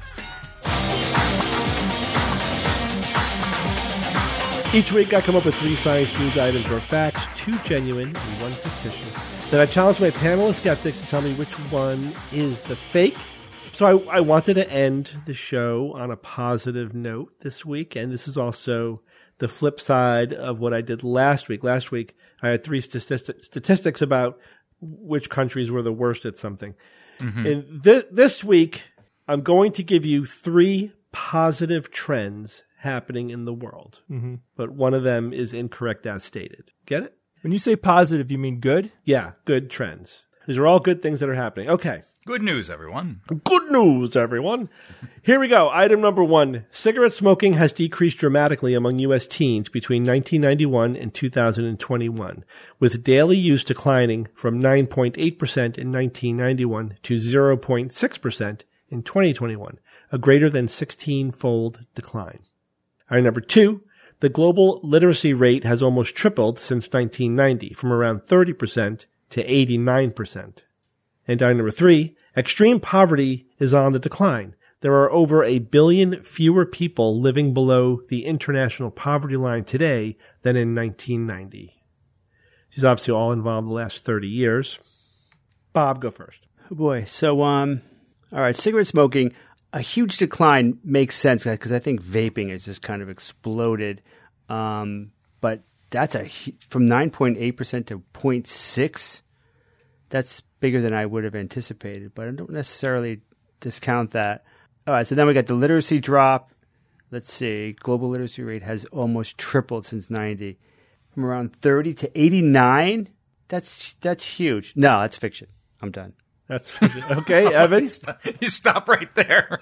Each week I come up with 3 science news items or facts, 2 genuine and 1 fictitious. Then I challenge my panel of skeptics to tell me which one is the fake. So I wanted to end the show on a positive note this week, and this is also the flip side of what I did last week. Last week I had 3 statistics about which countries were the worst at something. Mm-hmm. And this week I'm going to give you 3 positive trends happening in the world. Mm-hmm. But one of them is incorrect as stated. Get it? When you say positive, you mean good? Yeah, good trends. These are all good things that are happening. Okay. Good news, everyone. Good news, everyone. Here we go. Item number 1. Cigarette smoking has decreased dramatically among U.S. teens between 1991 and 2021, with daily use declining from 9.8% in 1991 to 0.6% in 2021, a greater than 16-fold decline. Item number 2. The global literacy rate has almost tripled since 1990, from around 30% to 89%. And item number 3, extreme poverty is on the decline. There are over 1 billion fewer people living below the international poverty line today than in 1990. These obviously all involved the last 30 years. Bob, go first. Oh boy. So, all right, cigarette smoking, a huge decline makes sense because I think vaping has just kind of exploded. But that's from 9.8% to 0.6%. That's bigger than I would have anticipated, but I don't necessarily discount that. All right, so then we got the literacy drop. Let's see, global literacy rate has almost tripled since 90, from around 30 to 89. That's huge. No, that's fiction. I'm done. That's okay, Evan. You stop right there.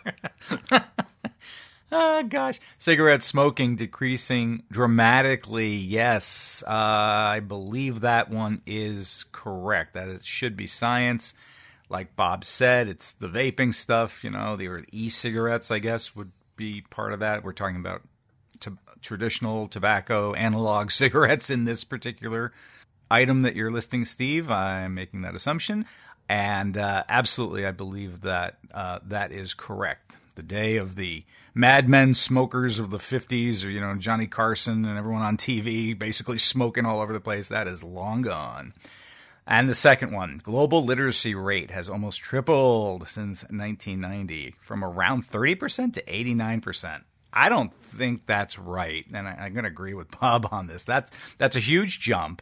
Oh, gosh. Cigarette smoking decreasing dramatically. Yes, I believe that one is correct. That it should be science. Like Bob said, it's the vaping stuff, the e-cigarettes, I guess, would be part of that. We're talking about traditional tobacco analog cigarettes in this particular item that you're listing, Steve. I'm making that assumption. And absolutely, I believe that that is correct. The day of the Mad Men smokers of the 50s, or, Johnny Carson and everyone on TV basically smoking all over the place, that is long gone. And the second one, global literacy rate has almost tripled since 1990, from around 30% to 89%. I don't think that's right, and I'm going to agree with Bob on this. That's a huge jump.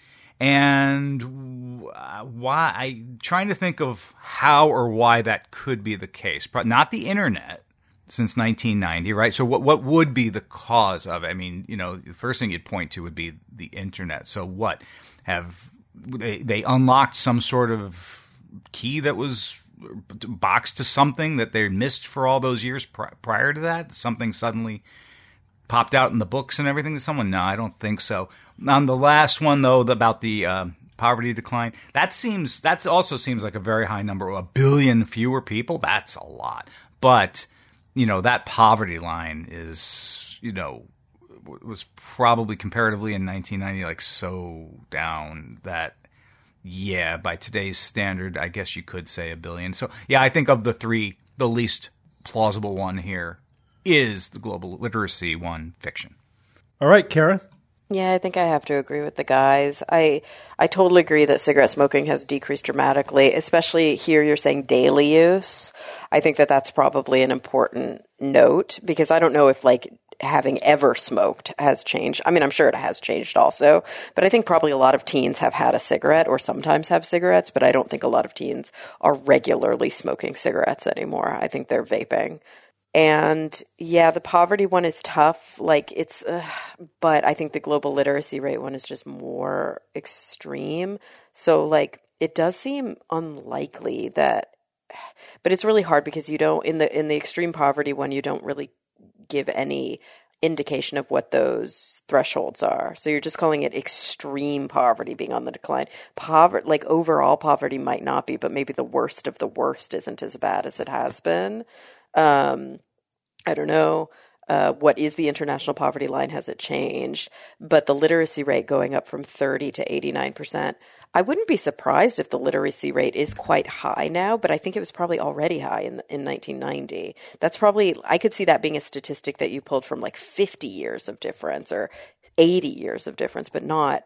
And why? I'm trying to think of how or why that could be the case. Not the internet since 1990, right? So what would be the cause of it? I mean, the first thing you'd point to would be the internet. So what? Have they unlocked some sort of key that was boxed to something that they missed for all those years prior to that? Something suddenly popped out in the books and everything to someone? No, I don't think so. On the last one, though, about the poverty decline, that also seems like a very high number. 1 billion fewer people, that's a lot. But, that poverty line is, was probably comparatively in 1990 like so down that, yeah, by today's standard, I guess you could say 1 billion. So, yeah, I think of the three, the least plausible one here is the global literacy one, fiction. All right, Kara. Yeah, I think I have to agree with the guys. I totally agree that cigarette smoking has decreased dramatically, especially here you're saying daily use. I think that that's probably an important note, because I don't know if having ever smoked has changed. I mean, I'm sure it has changed also, but I think probably a lot of teens have had a cigarette or sometimes have cigarettes, but I don't think a lot of teens are regularly smoking cigarettes anymore. I think they're vaping. And yeah, the poverty one is tough. But I think the global literacy rate one is just more extreme. So it does seem unlikely that, but it's really hard because you don't, in the extreme poverty one, you don't really give any indication of what those thresholds are. So you're just calling it extreme poverty being on the decline. Overall poverty might not be, but maybe the worst of the worst isn't as bad as it has been. I don't know. What is the international poverty line? Has it changed? But the literacy rate going up from 30 to 89%. I wouldn't be surprised if the literacy rate is quite high now, but I think it was probably already high in 1990. That's probably, I could see that being a statistic that you pulled from 50 years of difference or 80 years of difference, but not,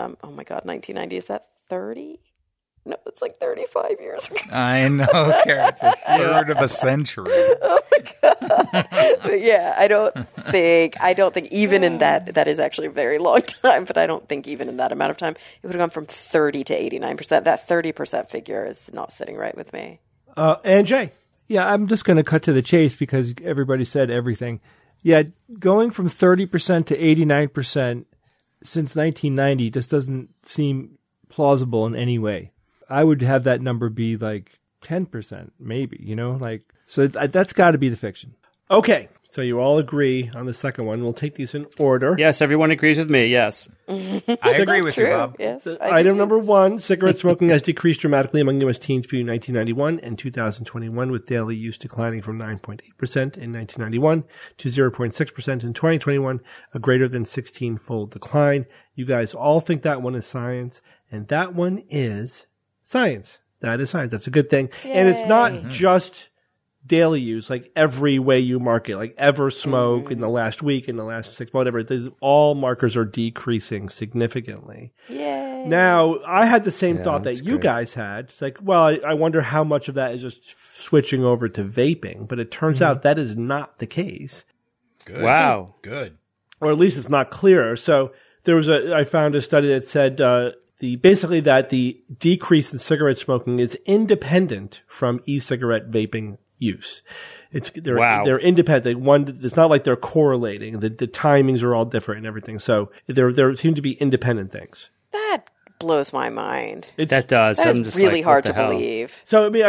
1990, is that 30? No, it's 35 years ago. I know, Kara. It's a third of a century. Oh my God. But yeah, I don't think even in that is actually a very long time, but I don't think even in that amount of time, it would have gone from 30 to 89%. That 30% figure is not sitting right with me. And Jay. Yeah, I'm just going to cut to the chase because everybody said everything. Yeah, going from 30% to 89% since 1990 just doesn't seem plausible in any way. I would have that number be 10%, maybe, so that's got to be the fiction. Okay, so you all agree on the second one. We'll take these in order. Yes, everyone agrees with me, yes. I agree with you, Bob. Yes, item number 1, cigarette smoking has decreased dramatically among U.S. teens between 1991 and 2021, with daily use declining from 9.8% in 1991 to 0.6% in 2021, a greater than 16-fold decline. You guys all think that one is science, and that one is science. That is science. That's a good thing. Yay. And it's not just daily use, every way you mark it, ever smoke in the last week, in the last 6 months, whatever. All markers are decreasing significantly. Yay. Now, I had the same thought that you guys had. It's I wonder how much of that is just switching over to vaping. But it turns out that is not the case. Good. Wow. Good. Or at least it's not clear. So I found a study that said basically that the decrease in cigarette smoking is independent from e-cigarette vaping use. They're independent. It's not like they're correlating. The timings are all different and everything. So there seem to be independent things. That blows my mind. That does. That I'm is just really like, hard what to the hell? believe. So I mean,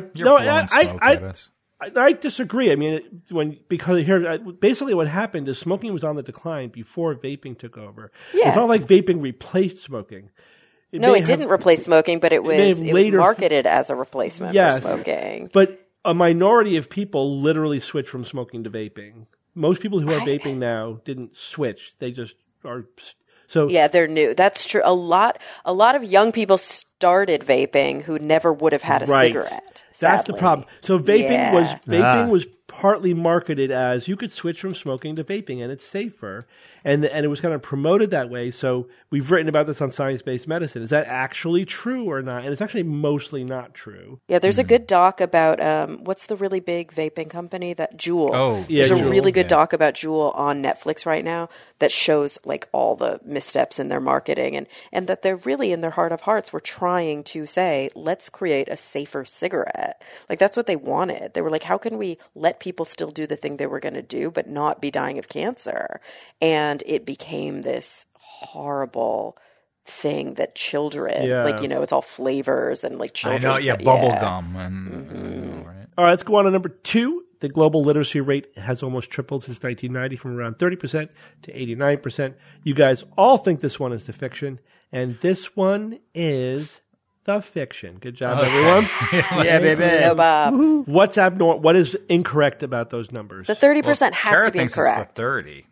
I disagree. I mean, because here, basically, what happened is smoking was on the decline before vaping took over. Yeah. It's not like vaping replaced smoking. It didn't replace smoking, but it was marketed as a replacement for smoking. But a minority of people literally switch from smoking to vaping. Most people who are vaping now didn't switch; they just are. So yeah, they're new. That's true. A lot of young people started vaping who never would have had a cigarette. Sadly. That's the problem. So vaping was partly marketed as you could switch from smoking to vaping and it's safer, and it was kind of promoted that way. So we've written about this on Science-Based Medicine. Is that actually true or not? And it's actually mostly not true. Yeah, there's a good doc about what's the really big vaping company that Juul. Oh, there's Juul. a really good doc about Juul on Netflix right now that shows like all the missteps in their marketing and that they're really in their heart of hearts were trying to say, let's create a safer cigarette. Like that's what they wanted. They were like, how can we let people still do the thing they were going to do but not be dying of cancer? And it became this horrible thing that children, like, you know, it's all flavors and like children. I know, bubble gum. And, right. All right, let's go on to number 2. The global literacy rate has almost tripled since 1990 from around 30% to 89%. You guys all think this one is the fiction, and this one is the fiction. Good job, everyone. Yeah, baby. No, Bob. What's abnormal? What is incorrect about those numbers? The 30% has Kara to be thinks incorrect. It's the 30.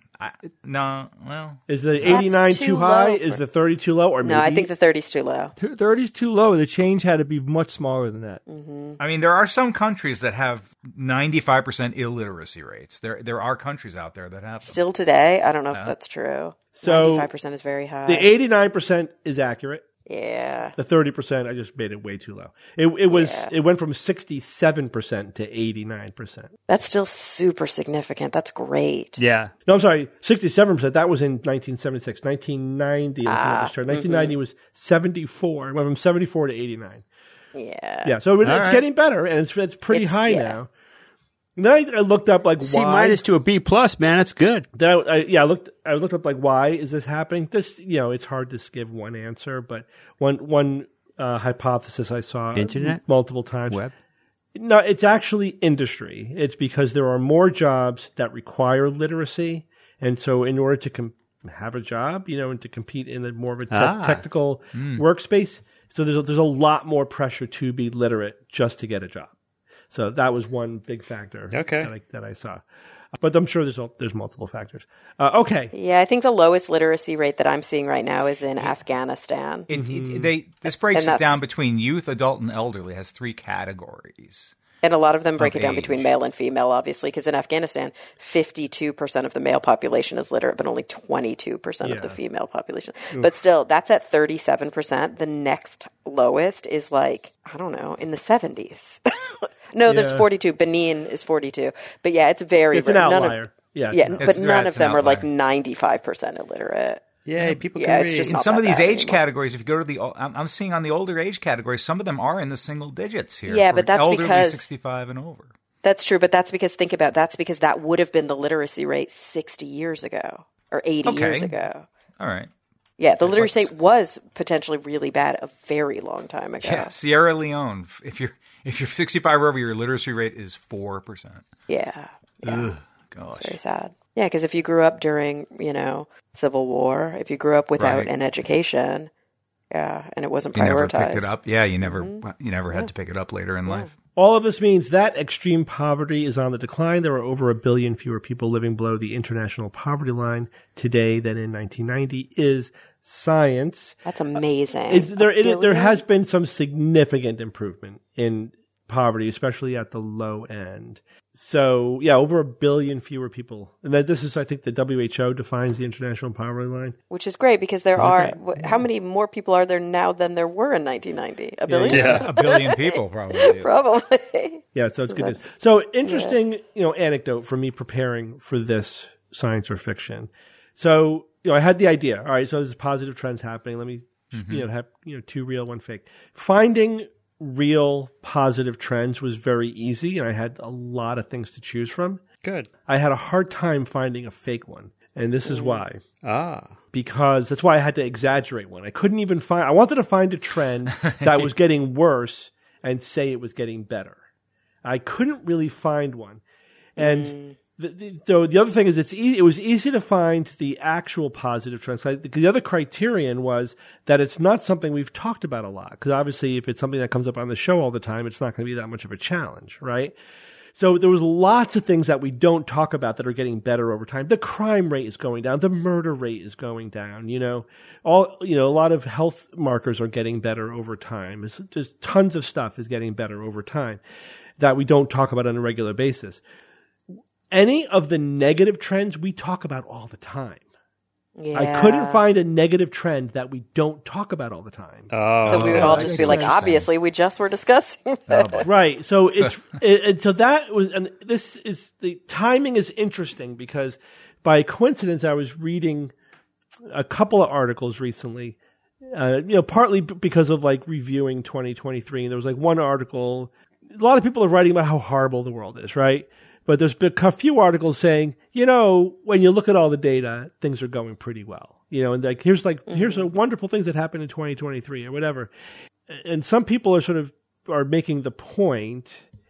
Is the 89 too high? Is the 30 too low? Or no, I think the 30's too low. 30's too low. The change had to be much smaller than that. Mm-hmm. I mean, there are some countries that have 95% illiteracy rates. There are countries out there that have them. Still today, I don't know if that's true. So 95% is very high. The 89% is accurate. Yeah. The 30%, I just made it way too low. It went from 67% to 89%. That's still super significant. That's great. Yeah. No, I'm sorry, 67%. That was in 1976. 1990, 1990 was 74. It went from 74 to 89. Yeah. Yeah, so it's getting better, and it's pretty high now. And then I looked up like C- why. C- to a B+, man, that's good. Then I looked up like why is this happening? This, you know, it's hard to give one answer, but one hypothesis I saw Internet? multiple times. Web? No, it's actually industry. It's because there are more jobs that require literacy, and so in order to have a job, you know, and to compete in a more of a technical workspace, so there's a lot more pressure to be literate just to get a job. So that was one big factor that I saw. But I'm sure there's multiple factors. Okay. Yeah, I think the lowest literacy rate that I'm seeing right now is in Afghanistan. This breaks it down between youth, adult, and elderly. It has 3 categories. And a lot of them break it down age. between male and female, obviously, because in Afghanistan, 52% of the male population is literate, but only 22% of the female population. Oof. But still, that's at 37%. The next lowest is like, I don't know, in the 70s. No, there's 42. Benin is 42. But yeah, it's very It's an outlier. But none of them are like 95% illiterate. Yeah, people can read. It's just in some of these age categories, if you go to I'm seeing on the older age categories, some of them are in the single digits here. Yeah, but that's elderly because 65 and over. That's true, but that's because that would have been the literacy rate 60 years ago or 80 years ago. All right. Yeah, the literacy rate was potentially really bad a very long time ago. Yeah, Sierra Leone, if you're 65 or over, your literacy rate is 4%. Yeah. Ugh, gosh. It's very sad. Yeah, because if you grew up during, Civil War, if you grew up without an education, and it wasn't prioritized. You never picked it up. Yeah, you never had to pick it up later in life. All of this means that extreme poverty is on the decline. There are over 1 billion fewer people living below the international poverty line today than in 1990 is science. That's amazing. There has been some significant improvement in poverty, especially at the low end. So, yeah, over 1 billion fewer people. And this is, I think, the WHO defines the international poverty line. Which is great because how many more people are there now than there were in 1990? 1 billion? Yeah, 1 billion people probably. Probably. Yeah, so it's good news. So, interesting, anecdote for me preparing for this science or fiction. So, I had the idea. All right, so there's positive trends happening. Let me, have 2 real, 1 fake. Finding real positive trends was very easy, and I had a lot of things to choose from. Good. I had a hard time finding a fake one. And this is why. Because that's why I had to exaggerate one. I couldn't even I wanted to find a trend that was getting worse and say it was getting better. I couldn't really find one. And so the other thing is it was easy to find the actual positive trends. The other criterion was that it's not something we've talked about a lot. Because obviously if it's something that comes up on the show all the time, it's not going to be that much of a challenge, right? So there was lots of things that we don't talk about that are getting better over time. The crime rate is going down. The murder rate is going down. A lot of health markers are getting better over time. Just tons of stuff is getting better over time that we don't talk about on a regular basis. Any of the negative trends we talk about all the time. Yeah. I couldn't find a negative trend that we don't talk about all the time. So we would all just be like, obviously, we just were discussing that. Right. So so that was, and this is, the timing is interesting because by coincidence, I was reading a couple of articles recently, partly because of like reviewing 2023. And there was like one article, a lot of people are writing about how horrible the world is, right? But there's been a few articles saying, when you look at all the data, things are going pretty well. And like here's the wonderful things that happened in 2023 or whatever. And some people are making the point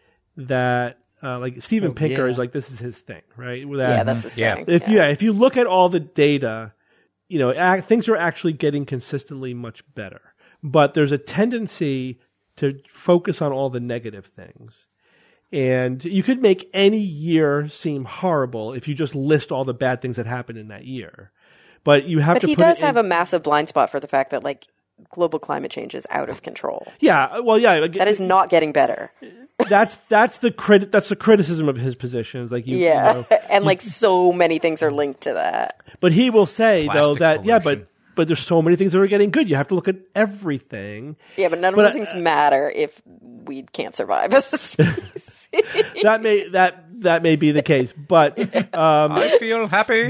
that like Steven Pinker is like, this is his thing, right? That's his thing. If you look at all the data, things are actually getting consistently much better. But there's a tendency to focus on all the negative things. And you could make any year seem horrible if you just list all the bad things that happened in that year. But you have to. But he does have a massive blind spot for the fact that like global climate change is out of control. Yeah, well, yeah, that is not getting better. That's the criticism of his position. It's like and like so many things are linked to that. But he will say though that but there's so many things that are getting good. You have to look at everything. Yeah, but none of those things matter if we can't survive as a species. that may be the case, but I feel happy.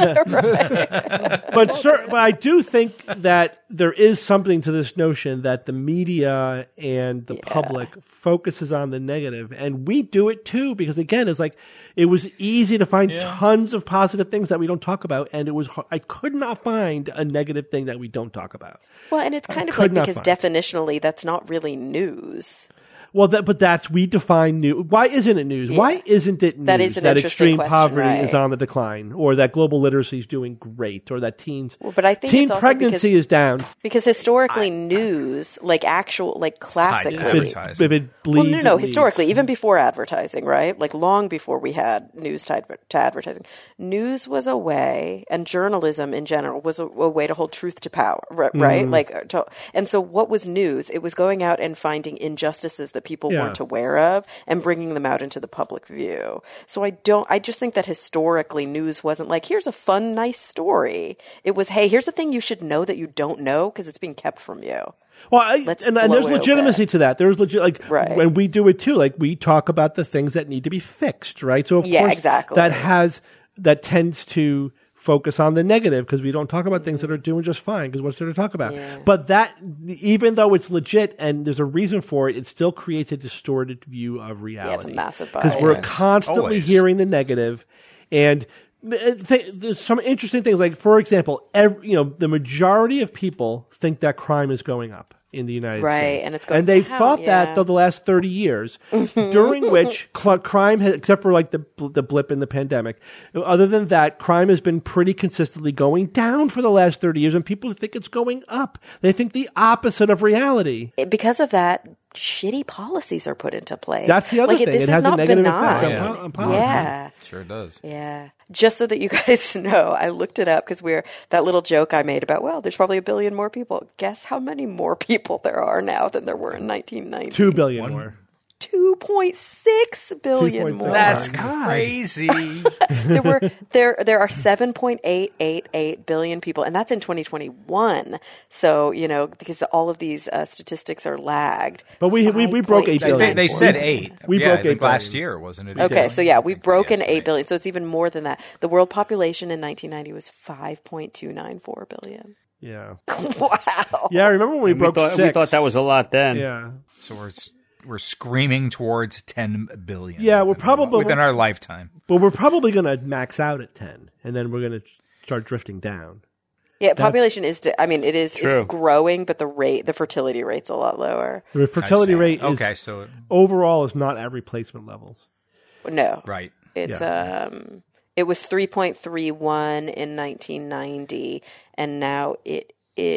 But I do think that there is something to this notion that the media and the public focuses on the negative, and we do it too. Because again, it's like it was easy to find tons of positive things that we don't talk about, and I could not find a negative thing that we don't talk about. Well, and it's kind of like because definitionally, that's not really news. Well, we define news. Why isn't it news? Yeah. Why isn't it news that extreme poverty is on the decline, or that global literacy is doing great, or that teen pregnancy is down? Because historically, news, like classically, if it bleeds. Historically, even before advertising, right? Like long before we had news tied to advertising, news was a way, and journalism in general was a way to hold truth to power, right? Mm-hmm. And so, what was news? It was going out and finding injustices that people weren't aware of and bringing them out into the public view. So I just think that historically news wasn't like, here's a fun, nice story. It was, hey, here's a thing you should know that you don't know because it's being kept from you. Well, and there's legitimacy to that. There's when we do it too, like we talk about the things that need to be fixed, right? So of course exactly. that tends to focus on the negative because we don't talk about things that are doing just fine because what's there to talk about? Yeah. But that, even though it's legit and there's a reason for it, it still creates a distorted view of reality. Yeah, it's a massive bias. Because we're constantly hearing the negative, and there's some interesting things. Like, for example, the majority of people think that crime is going up in the United States. Right, and it's going down. And they've thought that for the last 30 years, during which crime, except for like the blip in the pandemic, other than that, crime has been pretty consistently going down for the last 30 years, and people think it's going up. They think the opposite of reality. Because of that, shitty policies are put into place. That's the other thing. This it has is not a negative benign. effect on policy. Yeah. Sure does. Yeah. Just so that you guys know, I looked it up because that little joke I made about, well, there's probably 1 billion more people. Guess how many more people there are now than there were in 1990? 2 billion more. 2.6 billion more. That's crazy. there are 7.888 billion people, and that's in 2021. So, because all of these statistics are lagged. But we broke 8 billion. They said 8. We broke 8 last year, wasn't it? Okay, so we've broken 8 billion. So it's even more than that. The world population in 1990 was 5.294 billion. Yeah. Wow. Yeah, I remember when we broke 6. We thought that was a lot then. Yeah. So we're we're screaming towards 10 billion. Yeah, we're probably within our lifetime. But we're probably going to max out at 10, and then we're going to start drifting down. Yeah, population is. It's growing, but the fertility rate's a lot lower. The fertility rate is overall is not at replacement levels. No, right. It's it was 3.31 in 1990, and now it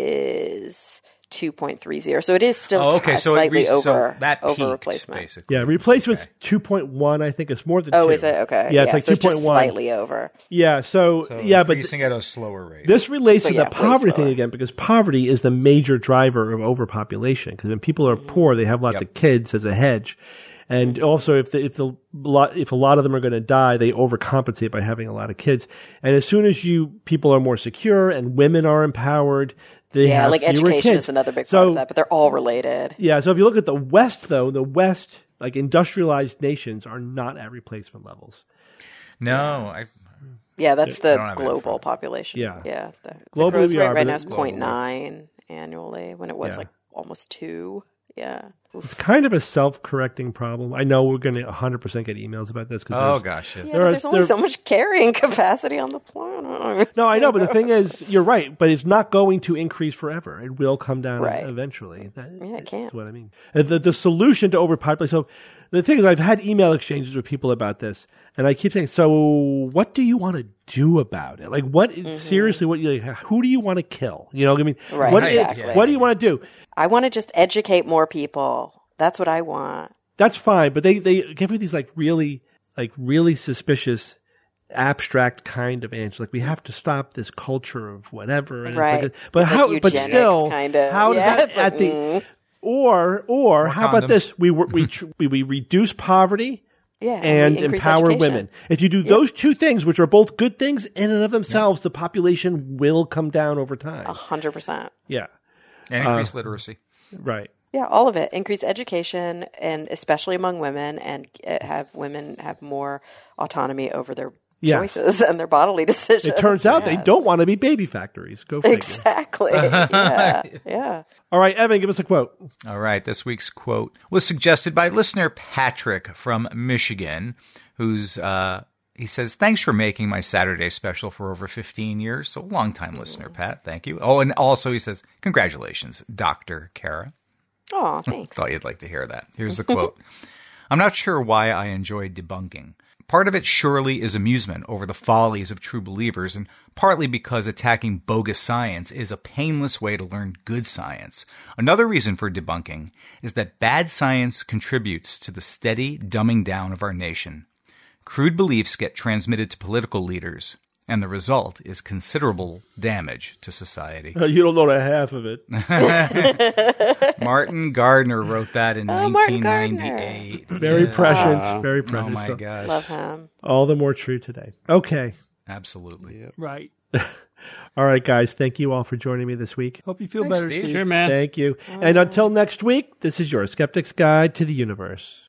is 2.30. So it is still slightly over replacement. Basically. Yeah, replacement's 2.1. I think it's more than 2. Oh, is it? Okay. Yeah, it's like 2.1. Just slightly over. Yeah, so increasing at a slower rate. This relates to the poverty thing again, because poverty is the major driver of overpopulation. Because when people are poor, they have lots of kids as a hedge. And also, if a lot of them are going to die, they overcompensate by having a lot of kids. And as soon as people are more secure and women are empowered, they have fewer education kids. is another big part of that, but they're all related. Yeah. So if you look at the West, though, like industrialized nations, are not at replacement levels. No, that's the global population. Yeah. The globally growth rate right now is 0.9 annually, when it was like almost 2. Yeah. It's kind of a self-correcting problem. I know we're going to 100% get emails about this. Gosh. Yeah, there's only so much carrying capacity on the planet. No, I know, but the thing is, you're right, but it's not going to increase forever. It will come down eventually. It can. That's what I mean. The solution to overpopulation. So the thing is, I've had email exchanges with people about this, and I keep saying, so what do you want to do about it? Like, seriously, who do you want to kill? You know, I mean, what do you want to do? I want to just educate more people. That's what I want. That's fine, but they give me these really suspicious, abstract kind of answers. Like, we have to stop this culture of whatever. And right. It's but it's how? Like but still, kind of. How does that at the or how about this? We reduce poverty. Yeah, and empower education. Women. If you do those two things, which are both good things in and of themselves, the population will come down over time. 100%. Yeah. And increase literacy. Right. Yeah, all of it. Increase education, and especially among women, and have women have more autonomy over their choices and their bodily decisions. It turns out they don't want to be baby factories. Go figure. Exactly. Yeah. All right, Evan, give us a quote. All right, this week's quote was suggested by listener Patrick from Michigan, who's he says, "Thanks for making my Saturday special for over 15 years." So, long-time listener, Pat. Thank you. Oh, and also he says, "Congratulations, Dr. Kara." Oh, thanks. Thought you'd like to hear that. Here's the quote. "I'm not sure why I enjoy debunking. Part of it surely is amusement over the follies of true believers, and partly because attacking bogus science is a painless way to learn good science. Another reason for debunking is that bad science contributes to the steady dumbing down of our nation. Crude beliefs get transmitted to political leaders, and the result is considerable damage to society." You don't know the half of it. Martin Gardner wrote that in 1998. Very prescient. Very prescient. Oh, my gosh. Love him. All the more true today. Okay. Absolutely. Yeah. Right. All right, guys. Thank you all for joining me this week. Hope you feel better, Steve. Sure, man. Thank you. And until next week, this is your Skeptic's Guide to the Universe.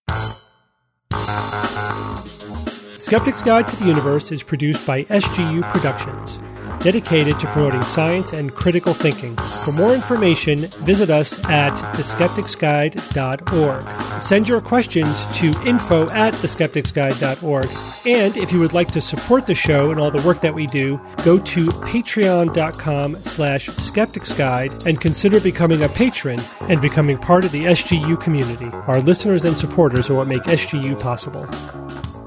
Skeptic's Guide to the Universe is produced by SGU Productions, dedicated to promoting science and critical thinking. For more information, visit us at theskepticsguide.org. Send your questions to info@theskepticsguide.org. And if you would like to support the show and all the work that we do, go to patreon.com/skepticsguide and consider becoming a patron and becoming part of the SGU community. Our listeners and supporters are what make SGU possible.